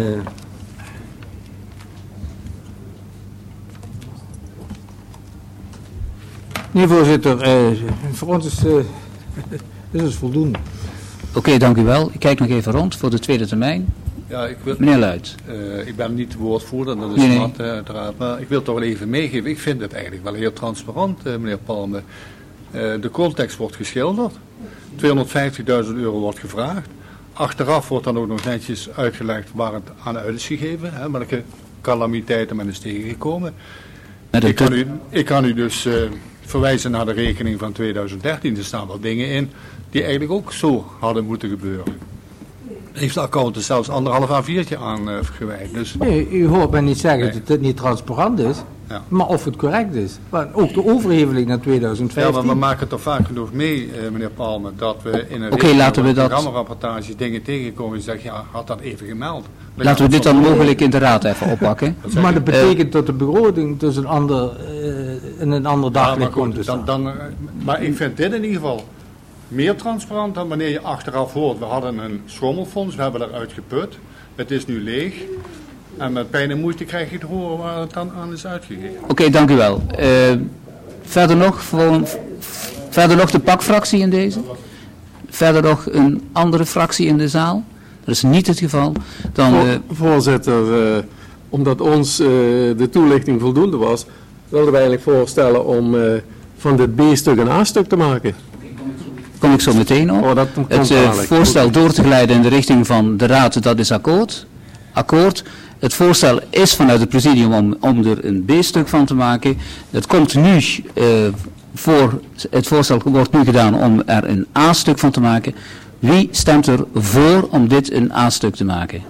nee, voorzitter. Uh, voor ons is, uh, is het voldoende. Oké, okay, dank u wel. Ik kijk nog even rond voor de tweede termijn. Ja, ik wil, Meneer Luit. Uh, ik ben niet de woordvoerder, dat is nee, wat nee. uh, uiteraard. Maar ik wil toch wel even meegeven. Ik vind het eigenlijk wel heel transparant, uh, meneer Palme. Uh, de context wordt geschilderd. tweehonderdvijftigduizend euro wordt gevraagd. Achteraf wordt dan ook nog netjes uitgelegd waar het aan uit is gegeven. Hè, welke calamiteiten men is tegengekomen. Ik kan, u, ik kan u dus uh, verwijzen naar de rekening van tweeduizend dertien. Er staan wel dingen in die eigenlijk ook zo hadden moeten gebeuren. Heeft de accountant zelfs anderhalf A viertje aan uh, gewijd. Dus... Nee, u hoort mij niet zeggen nee. dat het niet transparant is, ja. maar of het correct is. Maar ook de overheveling naar tweeduizend vijftien. Ja, maar we maken toch vaak genoeg mee, uh, meneer Palme, dat we in een okay, laten we dat... programmarapportage dingen tegenkomen en zeggen, ja, had dat even gemeld. Dan laten we dit dan mogelijk in de raad even oppakken. Dat maar dat betekent uh, dat de begroting dus een ander, uh, in een ander daglicht ja, komt te dan, dan, uh, Maar ik vind dit in ieder geval meer transparant dan wanneer je achteraf hoort. We hadden een schommelfonds, we hebben eruit geput. Het is nu leeg. En met pijn en moeite krijg je te horen waar het dan aan is uitgegeven. Oké, okay, dank u wel. Uh, verder, nog, voor, verder nog de pakfractie in deze? Verder nog een andere fractie in de zaal? Dat is niet het geval. Dan, uh, Voorzitter, uh, omdat ons uh, de toelichting voldoende was, wilden wij eigenlijk voorstellen om uh, van dit B-stuk een A-stuk te maken. Kom ik zo meteen op. Oh, dat het uh, voorstel door te geleiden in de richting van de raad, dat is akkoord. akkoord. Het voorstel is vanuit het presidium om, om er een B-stuk van te maken. Het komt nu uh, voor, het voorstel wordt nu gedaan om er een A-stuk van te maken. Wie stemt er voor om dit een A-stuk te maken?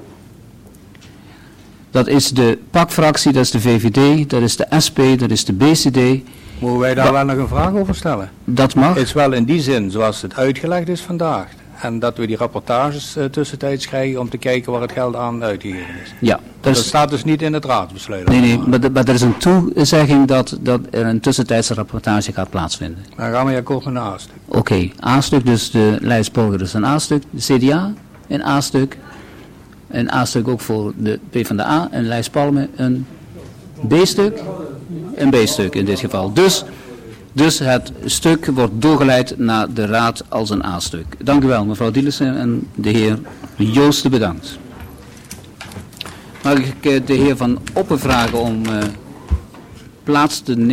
Dat is de P A C-fractie, dat is de V V D, dat is de S P, dat is de B C D. Moeten wij daar wel nog een vraag over stellen? Dat mag. Het is wel in die zin zoals het uitgelegd is vandaag. En dat we die rapportages uh, tussentijds krijgen om te kijken waar het geld aan uitgegeven is. Ja. Dat, dat is... staat dus niet in het raadsbesluit. Nee, nee, maar, de, maar er is een toezegging dat, dat er een tussentijdse rapportage gaat plaatsvinden. Dan gaan we akkoord met een A-stuk. Oké, okay, A-stuk, dus de lijstpolger, dus een A-stuk. De C D A, een A-stuk. Een A-stuk ook voor de PvdA, een lijst Palme, een B-stuk. Een B-stuk in dit geval. Dus... Dus het stuk wordt doorgeleid naar de raad als een A-stuk. Dank u wel, mevrouw Dielissen en de heer Joosten bedankt. Mag ik de heer Van Oppen vragen om uh, plaats te nemen?